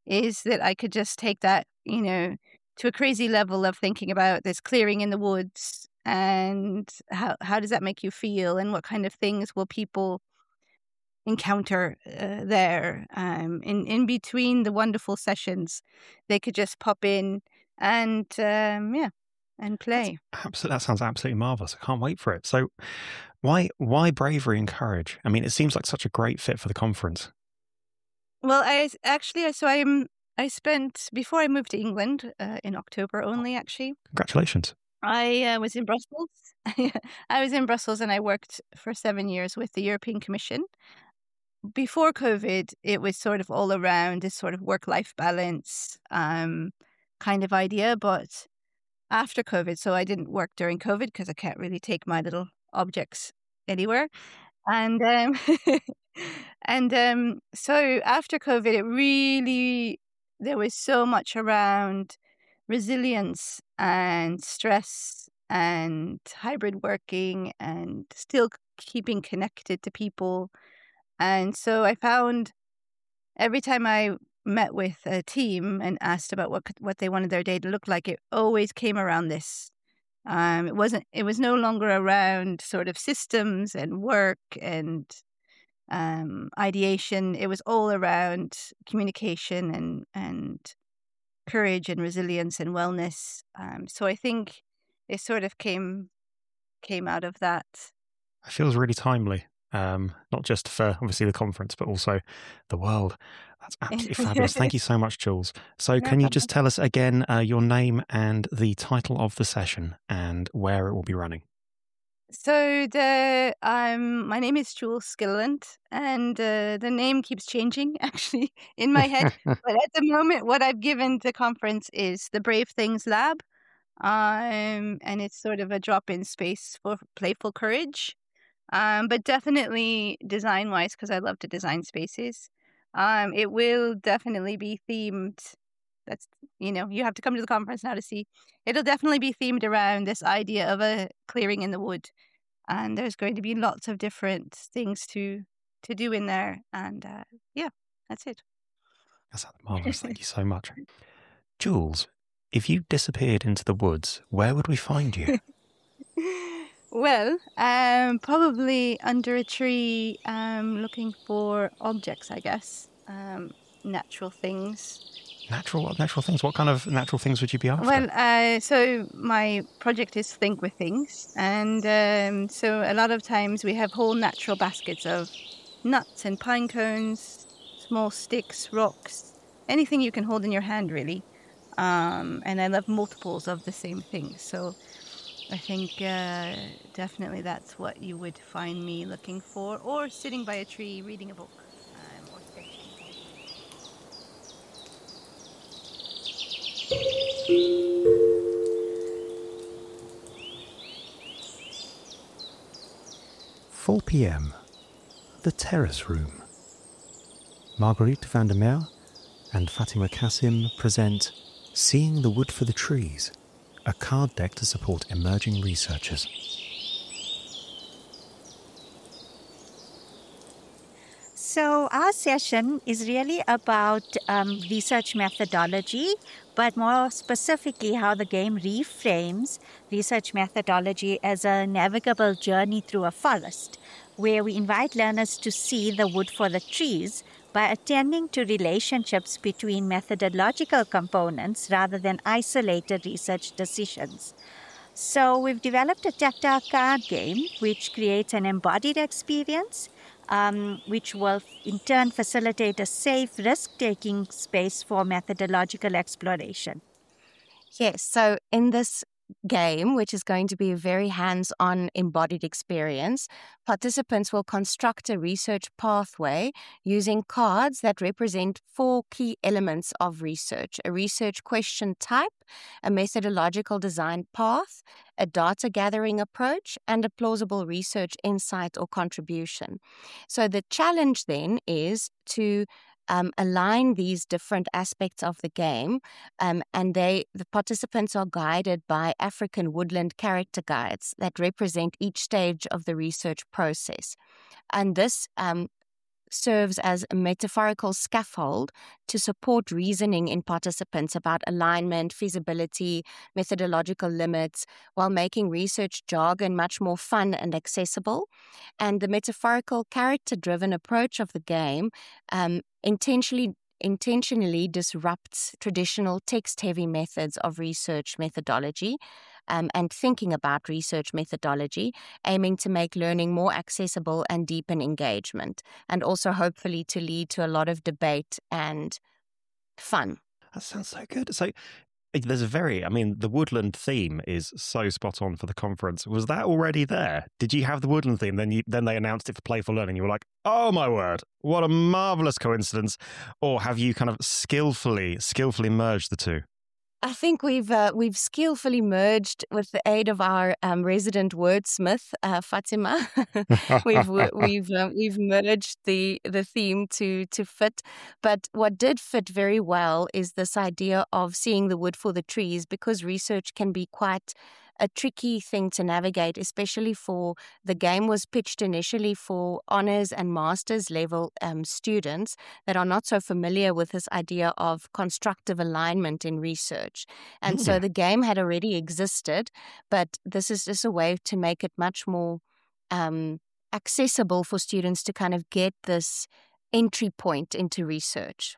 is that I could just take that, you know, to a crazy level of thinking about this clearing in the woods and how how does that make you feel and what kind of things will people encounter uh, there. Um, in in between the wonderful sessions, they could just pop in and um, yeah, and play. Absolutely, that sounds absolutely marvelous. I can't wait for it. So, why why bravery and courage? I mean, it seems like such a great fit for the conference. Well, I actually so I'm I spent before I moved to England uh, in October only. Actually, Congratulations. I uh, was in Brussels. I was in Brussels and I worked for seven years with the European Commission. Before COVID, it was sort of all around this sort of work-life balance um, kind of idea. But after COVID, so I didn't work during COVID because I can't really take my little objects anywhere. And um, and um, so after COVID, it really, there was so much around resilience and stress and hybrid working and still keeping connected to people. And so I found every time I met with a team and asked about what could- what they wanted their day to look like, it always came around this. Um, it wasn't. It was no longer around sort of systems and work and um, ideation. It was all around communication and and courage and resilience and wellness. Um, so I think it sort of came came out of that. It feels really timely, um, not just for obviously the conference, but also the world. That's absolutely fabulous. Thank you so much, Jules. So, No can you problem. just tell us again uh, your name and the title of the session and where it will be running? So the um, my name is Jules Skilland, and uh, the name keeps changing actually in my head. But at the moment, what I've given the conference is the Brave Things Lab, um, and it's sort of a drop-in space for playful courage. Um, but definitely design-wise, because I love to design spaces. Um, it will definitely be themed. That's, you know, you have to come to the conference now to see. It'll definitely be themed around this idea of a clearing in the wood, and there's going to be lots of different things to to do in there. And uh, yeah, that's it. That's marvelous. Thank you so much. Jules, if you disappeared into the woods, where would we find you? Well, um, probably under a tree, um, looking for objects, I guess, um, natural things. Natural, natural things. What kind of natural things would you be after? Well, uh, so my project is Think with Things, and um, so a lot of times we have whole natural baskets of nuts and pine cones, small sticks, rocks, anything you can hold in your hand, really. Um, and I love multiples of the same thing, so I think uh, definitely that's what you would find me looking for, or sitting by a tree reading a book. Um, or sketching. four p.m. The Terrace Room. Marguerite van der Meer and Fatima Kassim present Seeing the Wood for the Trees, a card deck to support emerging researchers. So our session is really about um, research methodology, but more specifically how the game reframes research methodology as a navigable journey through a forest, where we invite learners to see the wood for the trees by attending to relationships between methodological components rather than isolated research decisions. So we've developed a tactile card game which creates an embodied experience, um, which will in turn facilitate a safe, risk-taking space for methodological exploration. Yes, so in this game, which is going to be a very hands-on embodied experience, participants will construct a research pathway using cards that represent four key elements of research: a research question type, a methodological design path, a data gathering approach, and a plausible research insight or contribution. So the challenge then is to Um, align these different aspects of the game, um, and they the participants are guided by African woodland character guides that represent each stage of the research process. And this um, serves as a metaphorical scaffold to support reasoning in participants about alignment, feasibility, methodological limits, while making research jargon much more fun and accessible. And the metaphorical, character-driven approach of the game um, intentionally intentionally disrupts traditional text-heavy methods of research methodology um, and thinking about research methodology, aiming to make learning more accessible and deepen engagement, and also hopefully to lead to a lot of debate and fun. That sounds so good. So there's a very, I mean, the woodland theme is so spot on for the conference. Was that already there? Did you have the woodland theme? Then you, then they announced it for Playful Learning. You were like, oh my word, what a marvelous coincidence. Or have you kind of skillfully, skillfully merged the two? I think we've uh, we've skillfully merged with the aid of our um, resident wordsmith, uh, Fatima. we've we've uh, we've merged the the theme to to fit. But what did fit very well is this idea of seeing the wood for the trees, because research can be quite a tricky thing to navigate, especially for the game was pitched initially for honors and master's level um, students that are not so familiar with this idea of constructive alignment in research. And mm. so the game had already existed, but this is just a way to make it much more um, accessible for students to kind of get this entry point into research.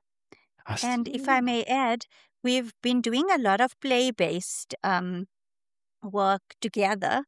And if I may add, we've been doing a lot of play-based um work together.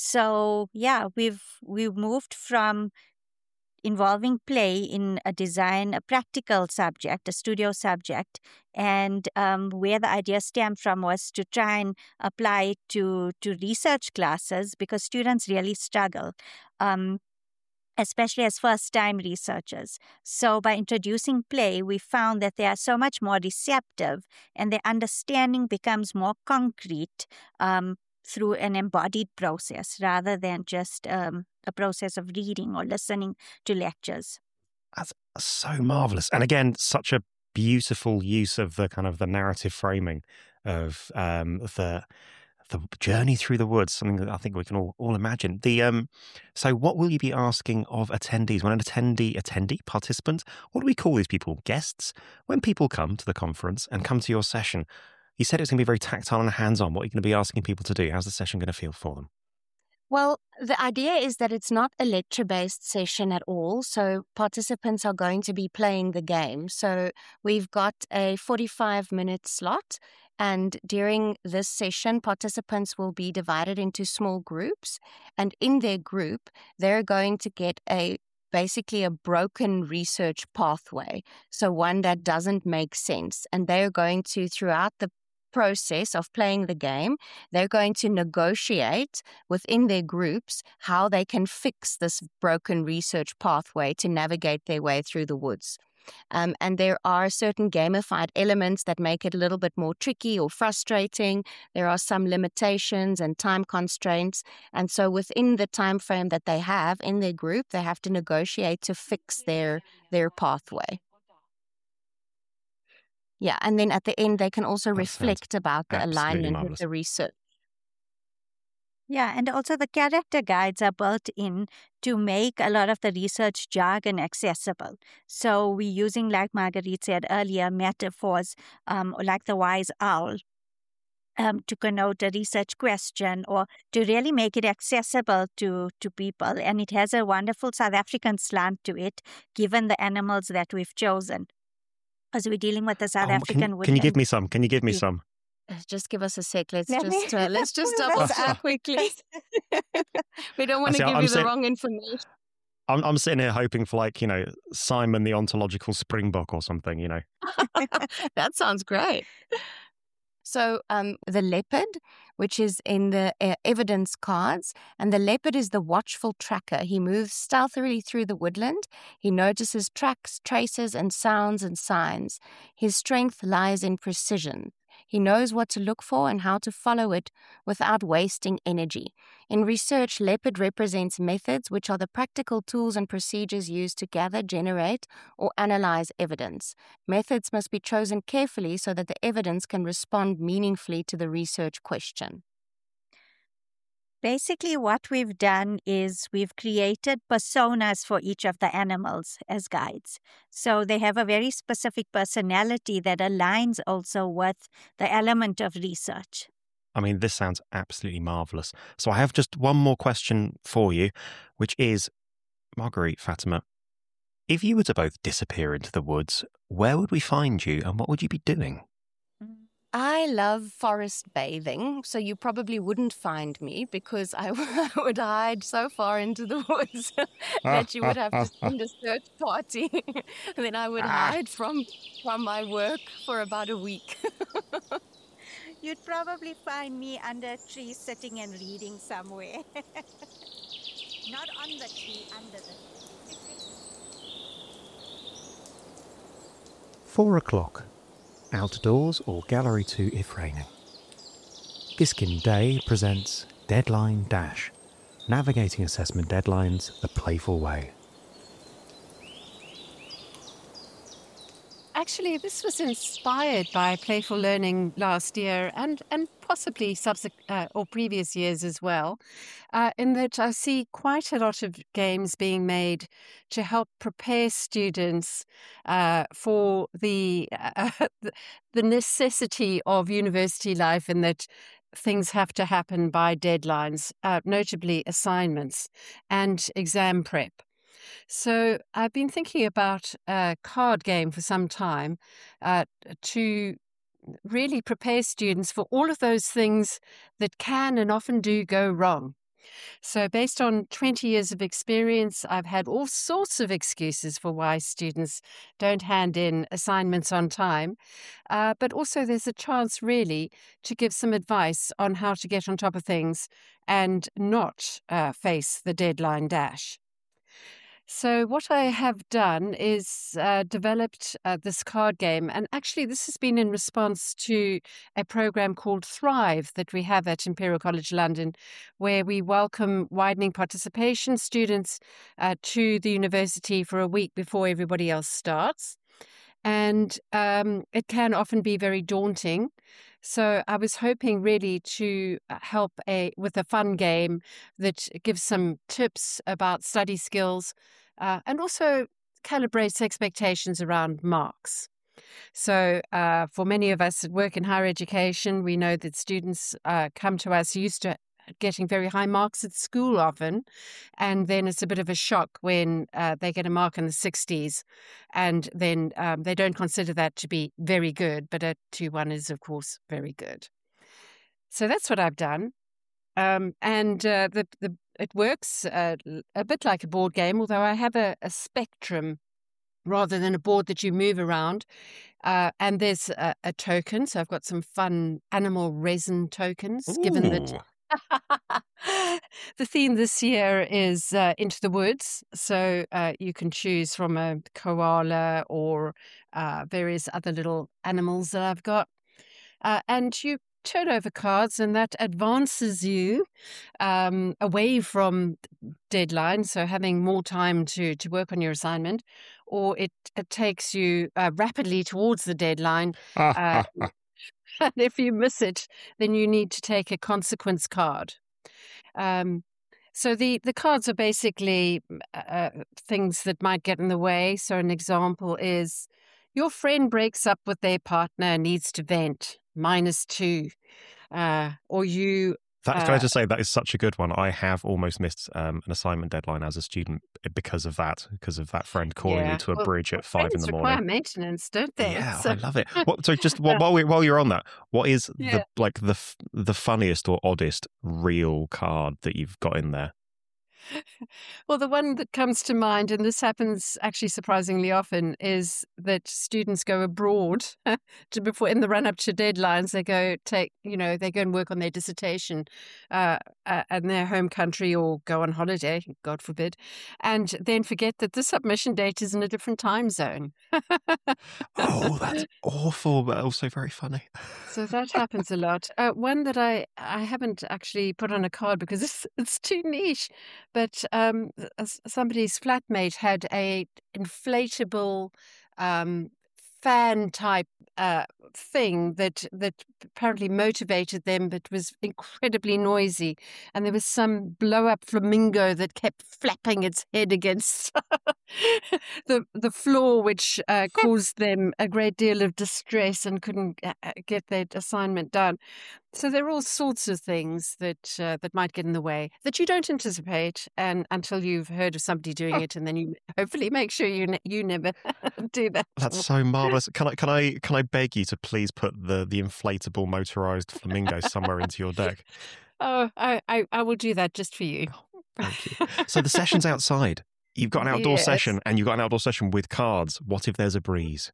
So yeah, we've we've moved from involving play in a design, a practical subject, a studio subject, and um, where the idea stemmed from was to try and apply it to to research classes, because students really struggle. Um, especially as first-time researchers. So by introducing play, we found that they are so much more receptive and their understanding becomes more concrete um, through an embodied process rather than just um, a process of reading or listening to lectures. That's so marvelous. And again, such a beautiful use of the kind of the narrative framing of um, the the journey through the woods, something that I think we can all, all imagine. The um, so what will you be asking of attendees? When an attendee, attendee, participant, what do we call these people? Guests? When people come to the conference and come to your session, you said it's going to be very tactile and hands-on. What are you going to be asking people to do? How's the session going to feel for them? Well, the idea is that it's not a lecture-based session at all. So participants are going to be playing the game. So we've got a forty-five minute slot. And during this session, participants will be divided into small groups. And in their group, they're going to get a basically a broken research pathway. So one that doesn't make sense. And they're going to, throughout the process of playing the game, they're going to negotiate within their groups how they can fix this broken research pathway to navigate their way through the woods. Um, and there are certain gamified elements that make it a little bit more tricky or frustrating. There are some limitations and time constraints. And so within the time frame that they have in their group, they have to negotiate to fix their their pathway. Yeah, and then at the end, they can also That reflect sounds about the absolutely alignment with marvelous. the research. Yeah, and also the character guides are built in to make a lot of the research jargon accessible. So we're using, like Marguerite said earlier, metaphors um, like the wise owl um, to connote a research question or to really make it accessible to, to people. And it has a wonderful South African slant to it, given the animals that we've chosen. Because we're dealing with the South Oh, African can, woodland. can you give me some? Can you give me Yeah. some? Uh, Just give us a sec. Let's Let me- just uh, let's just double Let's- check quickly. We don't want see, to give I'm you the saying- wrong information. I'm, I'm sitting here hoping for, like, you know, Simon the ontological springbok or something, you know. That sounds great. So um, the leopard, which is in the uh, evidence cards, and the leopard is the watchful tracker. He moves stealthily through the woodland. He notices tracks, traces, and sounds and signs. His strength lies in precision. He knows what to look for and how to follow it without wasting energy. In research, leopard represents methods which are the practical tools and procedures used to gather, generate, or analyze evidence. Methods must be chosen carefully so that the evidence can respond meaningfully to the research question. Basically, what we've done is we've created personas for each of the animals as guides. So they have a very specific personality that aligns also with the element of research. I mean, this sounds absolutely marvelous. So I have just one more question for you, which is, Marguerite, Fatima, if you were to both disappear into the woods, where would we find you and what would you be doing? I love forest bathing, so you probably wouldn't find me because I would hide so far into the woods that you would have to send a search party. And then I would hide from, from my work for about a week. You'd probably find me under a tree sitting and reading somewhere. Not on the tree, under the tree. Four o'clock. Outdoors or gallery two if raining. Giskin Day presents Deadline Dash, Navigating Assessment Deadlines the Playful Way. Actually, this was inspired by playful learning last year and, and possibly subsequent uh, or previous years as well, uh, in that I see quite a lot of games being made to help prepare students uh, for the, uh, the necessity of university life, in that things have to happen by deadlines, uh, notably assignments and exam prep. So I've been thinking about a card game for some time uh, to really prepare students for all of those things that can and often do go wrong. So based on twenty years of experience, I've had all sorts of excuses for why students don't hand in assignments on time. Uh, but also there's a chance really to give some advice on how to get on top of things and not uh, face the deadline dash. So what I have done is uh, developed uh, this card game, and actually this has been in response to a program called Thrive that we have at Imperial College London, where we welcome widening participation students uh, to the university for a week before everybody else starts. And um, it can often be very daunting. So I was hoping really to help a with a fun game that gives some tips about study skills uh, and also calibrates expectations around marks. So uh, for many of us that work in higher education, we know that students uh, come to us used to getting very high marks at school often, and then it's a bit of a shock when uh, they get a mark in the sixties, and then um, they don't consider that to be very good, but a two one is of course very good. So that's what I've done, um, and uh, the, the it works uh, a bit like a board game, although I have a, a spectrum rather than a board that you move around. Uh, and there's a, a token, so I've got some fun animal resin tokens, Ooh. given that the theme this year is uh, Into the Woods, so uh, you can choose from a koala or uh, various other little animals that I've got. Uh, and you turn over cards, and that advances you um, away from deadline, so having more time to, to work on your assignment, or it, it takes you uh, rapidly towards the deadline. Uh, and if you miss it, then you need to take a consequence card. Um, so the, the cards are basically uh, things that might get in the way. So an example is your friend breaks up with their partner and needs to vent, minus two. Uh, or you... That, uh, can I just say, that is such a good one. I have almost missed um, an assignment deadline as a student because of that, because of that friend calling yeah. me to a well, bridge at five in the morning. Require maintenance, don't they? Yeah, So- I love it. What, so just while, while, we, while you're on that, what is Yeah. the like the f- the funniest or oddest real card that you've got in there? Well, the one that comes to mind, and this happens actually surprisingly often, is that students go abroad to before in the run up to deadlines. They go take, you know, they go and work on their dissertation uh, uh, in their home country, or go on holiday, God forbid, and then forget that the submission date is in a different time zone. Oh, that's awful, but also very funny. So that happens a lot. Uh, one that I, I haven't actually put on a card because it's it's too niche, but um, s- somebody's flatmate had a inflatable um, fan type uh, thing that that apparently motivated them, but was incredibly noisy. And there was some blow up flamingo that kept flapping its head against the the floor, which uh, caused them a great deal of distress and couldn't uh, get their assignment done. So there are all sorts of things that uh, that might get in the way that you don't anticipate, and until you've heard of somebody doing it, and then you hopefully make sure you ne- you never do that. That's so marvelous. Can I can I can I beg you to please put the the inflatable motorized flamingo somewhere into your deck? Oh, I, I I will do that just for you. Thank you. So the session's outside. You've got an outdoor Yes. session, and you've got an outdoor session with cards. What if there's a breeze?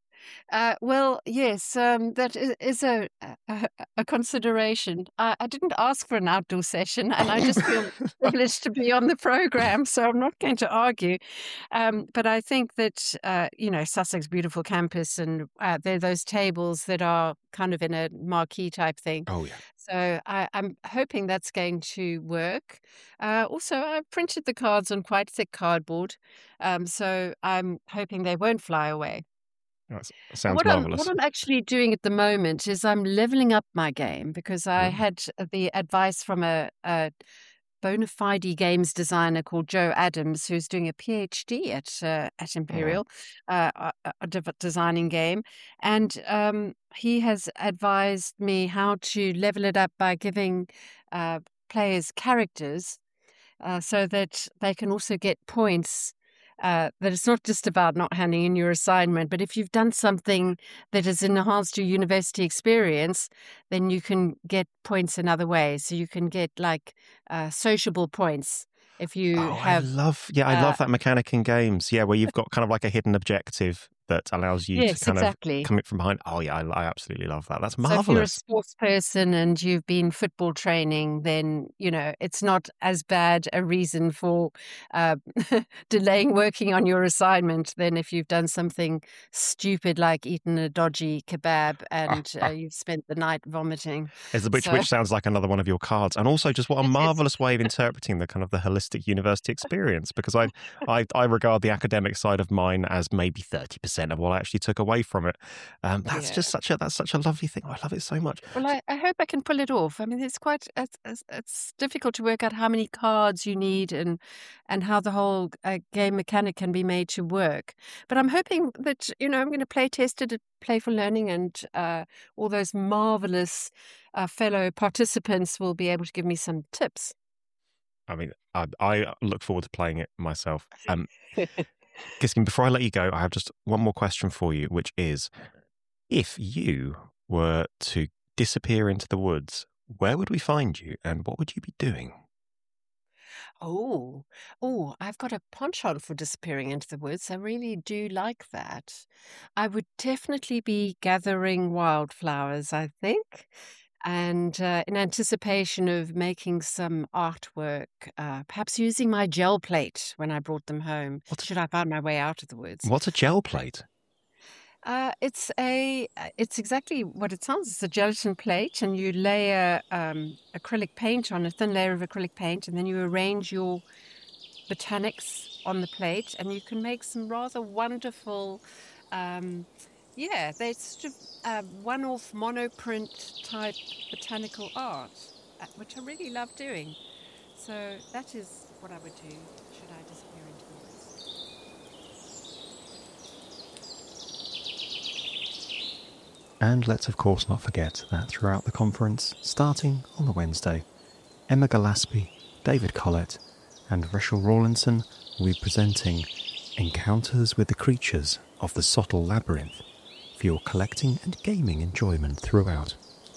Uh, well, yes, um, that is, is a, a a consideration. I, I didn't ask for an outdoor session, and I just feel privileged to be on the program, so I'm not going to argue. Um, but I think that uh, you know, Sussex, beautiful campus, and uh, there are those tables that are kind of in a marquee type thing. Oh yeah. So I, I'm hoping that's going to work. Uh, also, I printed the cards on quite thick cardboard, um, so I'm hoping they won't fly away. That sounds What I'm marvelous. what I'm actually doing at the moment is I'm leveling up my game because I Mm. had the advice from a, a bona fide games designer called Joe Adams, who's doing a PhD at uh, at Imperial, uh, uh, uh, de- designing game, and um, he has advised me how to level it up by giving uh, players characters uh, so that they can also get points. Uh, that it's not just about not handing in your assignment, but if you've done something that has enhanced your university experience, then you can get points in other ways. So you can get like uh, sociable points if you Oh, I have. love, yeah, I Uh, love that mechanic in games. Yeah, where you've got kind of like a hidden objective that allows you to yes, kind of exactly. come it from behind. Oh, yeah, I, I absolutely love that. That's So if you're a marvelous. sports person and you've been football training, then, you know, it's not as bad a reason for uh, delaying working on your assignment than if you've done something stupid like eaten a dodgy kebab and uh, you've spent the night vomiting. It's the which So, which sounds like another one of your cards, and also just what a It is. marvelous way of interpreting the kind of the holistic university experience. Because I, I, I regard the academic side of mine as maybe thirty percent of what I actually took away from it. Um, that's Yeah. just such a that's such a lovely thing. I love it so much. Well, I, I hope I can pull it off. I mean, it's quite it's, it's, it's difficult to work out how many cards you need and and how the whole uh, game mechanic can be made to work. But I'm hoping that you know I'm going to play test it at Playful Learning, and uh, all those marvelous uh, fellow participants will be able to give me some tips. I mean, I, I look forward to playing it myself. Um, Giskin, before I let you go, I have just one more question for you, which is, if you were to disappear into the woods, where would we find you, and what would you be doing? Oh, oh, I've got a penchant for disappearing into the woods. I really do like that. I would definitely be gathering wildflowers, I think, and uh, in anticipation of making some artwork, uh, perhaps using my gel plate when I brought them home, What's should I find my way out of the woods. what's a gel plate? Uh, it's a, uh, it's exactly what it sounds. It's a gelatin plate, and you layer um, acrylic paint on a thin layer of acrylic paint, and then you arrange your botanics on the plate, and you can make some rather wonderful, um, yeah, they're sort of uh, one-off monoprint type botanical art, uh, which I really love doing. So that is what I would do should I disappear into the woods. And let's of course not forget that throughout the conference, starting on the Wednesday, Emma Gillespie, David Collett and Rachel Rawlinson will be presenting Encounters with the Creatures of the Sottle Labyrinth for your collecting and gaming enjoyment throughout.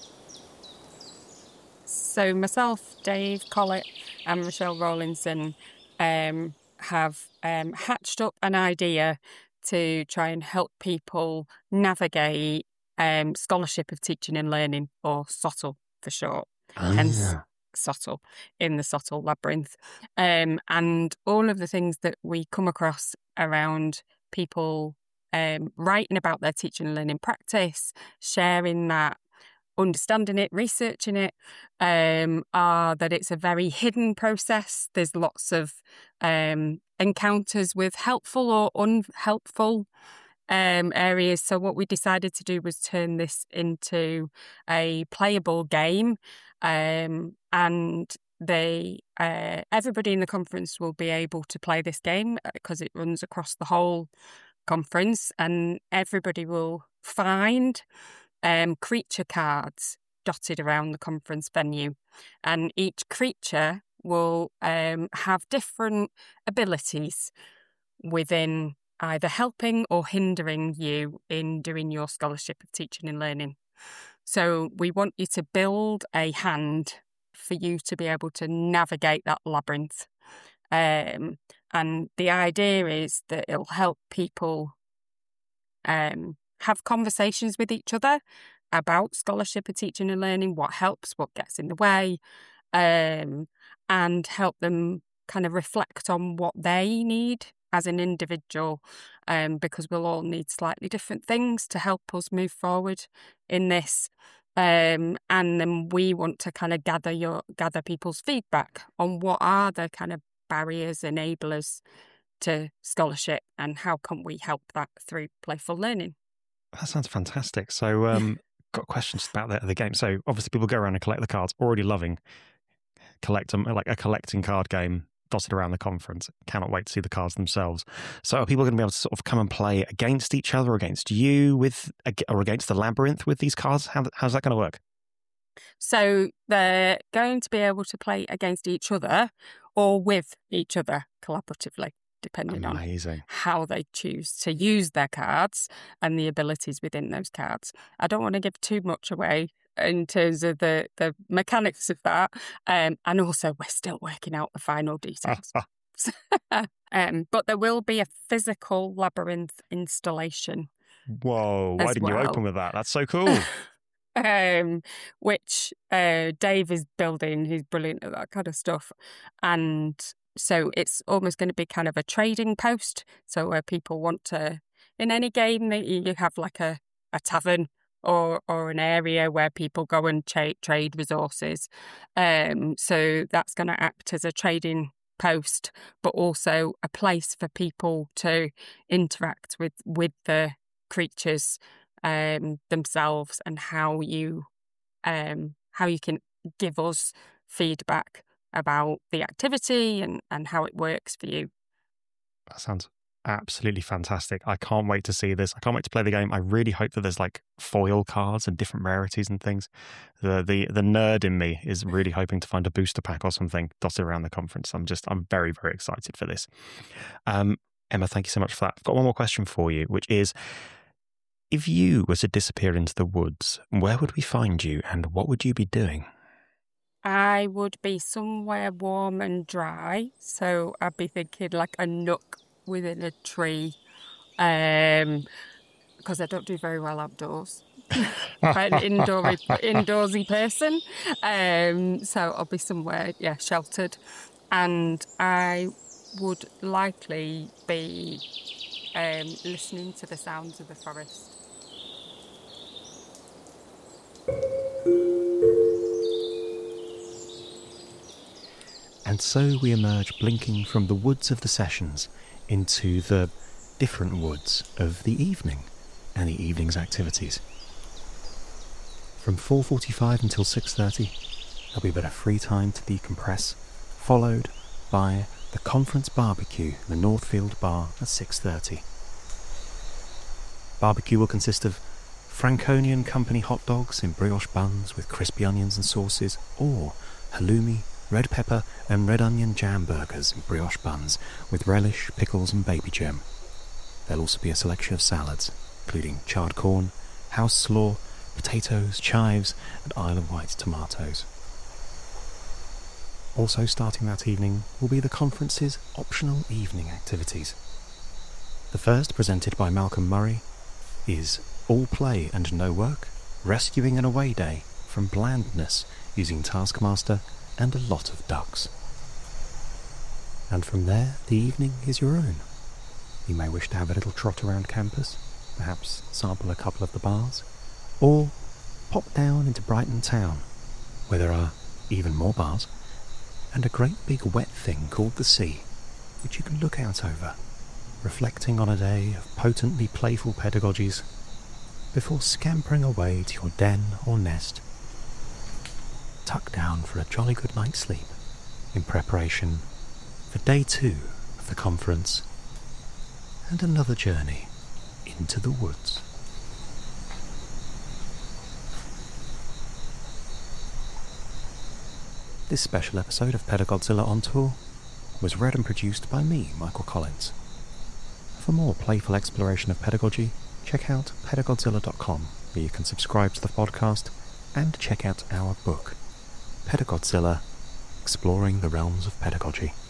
So myself, Dave Collett and Rochelle Rawlinson um, have um, hatched up an idea to try and help people navigate um, Scholarship of Teaching and Learning, or SOTL for short, Ah. hence SOTL, in the Sottle Labyrinth. Um, and all of the things that we come across around people um, writing about their teaching and learning practice, sharing that, understanding it, researching it, um, are that it's a very hidden process. There's lots of um, encounters with helpful or unhelpful um, areas. So what we decided to do was turn this into a playable game, um, and they uh, everybody in the conference will be able to play this game because it runs across the whole conference, and everybody will find um, creature cards dotted around the conference venue, and each creature will um, have different abilities within either helping or hindering you in doing your scholarship of teaching and learning. So we want you to build a hand for you to be able to navigate that labyrinth. Um, and the idea is that it'll help people um, have conversations with each other about scholarship of teaching and learning, what helps, what gets in the way, um, and help them kind of reflect on what they need as an individual, um, because we'll all need slightly different things to help us move forward in this. Um, and then we want to kind of gather your gather people's feedback on what are the kind of barriers, enablers to scholarship, and how can we help that through playful learning. That sounds fantastic. So, um, got questions about the, the game. So, obviously, people go around and collect the cards. Already loving collect them, like a collecting card game dotted around the conference. Cannot wait to see the cards themselves. So, are people going to be able to sort of come and play against each other, or against you, with or against the labyrinth with these cards? How how's that going to work? So, they're going to be able to play against each other or with each other collaboratively, depending Amazing. on how they choose to use their cards and the abilities within those cards. I don't want to give too much away in terms of the, the mechanics of that. Um, and also, we're still working out the final details. um, but there will be a physical labyrinth installation. Whoa, why didn't well. you open with that? That's so cool. um, which uh, Dave is building. He's brilliant at that kind of stuff. And so it's almost going to be kind of a trading post. So where people want to, in any game, that you have like a, a tavern or or an area where people go and tra- trade resources. Um, so that's going to act as a trading post, but also a place for people to interact with, with the creatures um, themselves, and how you um, how you can give us feedback about the activity and, and how it works for you. That sounds absolutely fantastic. I can't wait to see this. I can't wait to play the game. I really hope that there's like foil cards and different rarities and things. The the the nerd in me is really hoping to find a booster pack or something dotted around the conference. I'm just I'm very, very excited for this. Um, Emma, thank you so much for that. I've got one more question for you, which is, if you were to disappear into the woods, where would we find you and what would you be doing? I would be somewhere warm and dry. So I'd be thinking like a nook within a tree, um, because I don't do very well outdoors. Quite an indoor, indoorsy person. Um, so I'll be somewhere, yeah, sheltered. And I would likely be um, listening to the sounds of the forest. And so we emerge blinking from the woods of the sessions into the different woods of the evening and the evening's activities. From four forty-five until six thirty, there'll be a bit of free time to decompress, followed by the conference barbecue, the Northfield Bar at six thirty. Barbecue will consist of Franconian Company hot dogs in brioche buns with crispy onions and sauces, or halloumi, red pepper and red onion jam burgers in brioche buns with relish, pickles and baby jam. There'll also be a selection of salads, including charred corn, house slaw, potatoes, chives and Isle of Wight tomatoes. Also starting that evening will be the conference's optional evening activities. The first, presented by Malcolm Murray, is All Play and No Work, Rescuing an Away Day from Blandness using Taskmaster and a lot of ducks. And from there, the evening is your own. You may wish to have a little trot around campus, perhaps sample a couple of the bars, or pop down into Brighton town, where there are even more bars, and a great big wet thing called the sea, which you can look out over. reflecting on a day of potently playful pedagogies before scampering away to your den or nest, tuck down for a jolly good night's sleep in preparation for day two of the conference and another journey into the woods. This special episode of Pedagodzilla on Tour was read and produced by me, Michael Collins. For more playful exploration of pedagogy, check out pedagodzilla dot com, where you can subscribe to the podcast and check out our book, Pedagodzilla: Exploring the Realms of Pedagogy.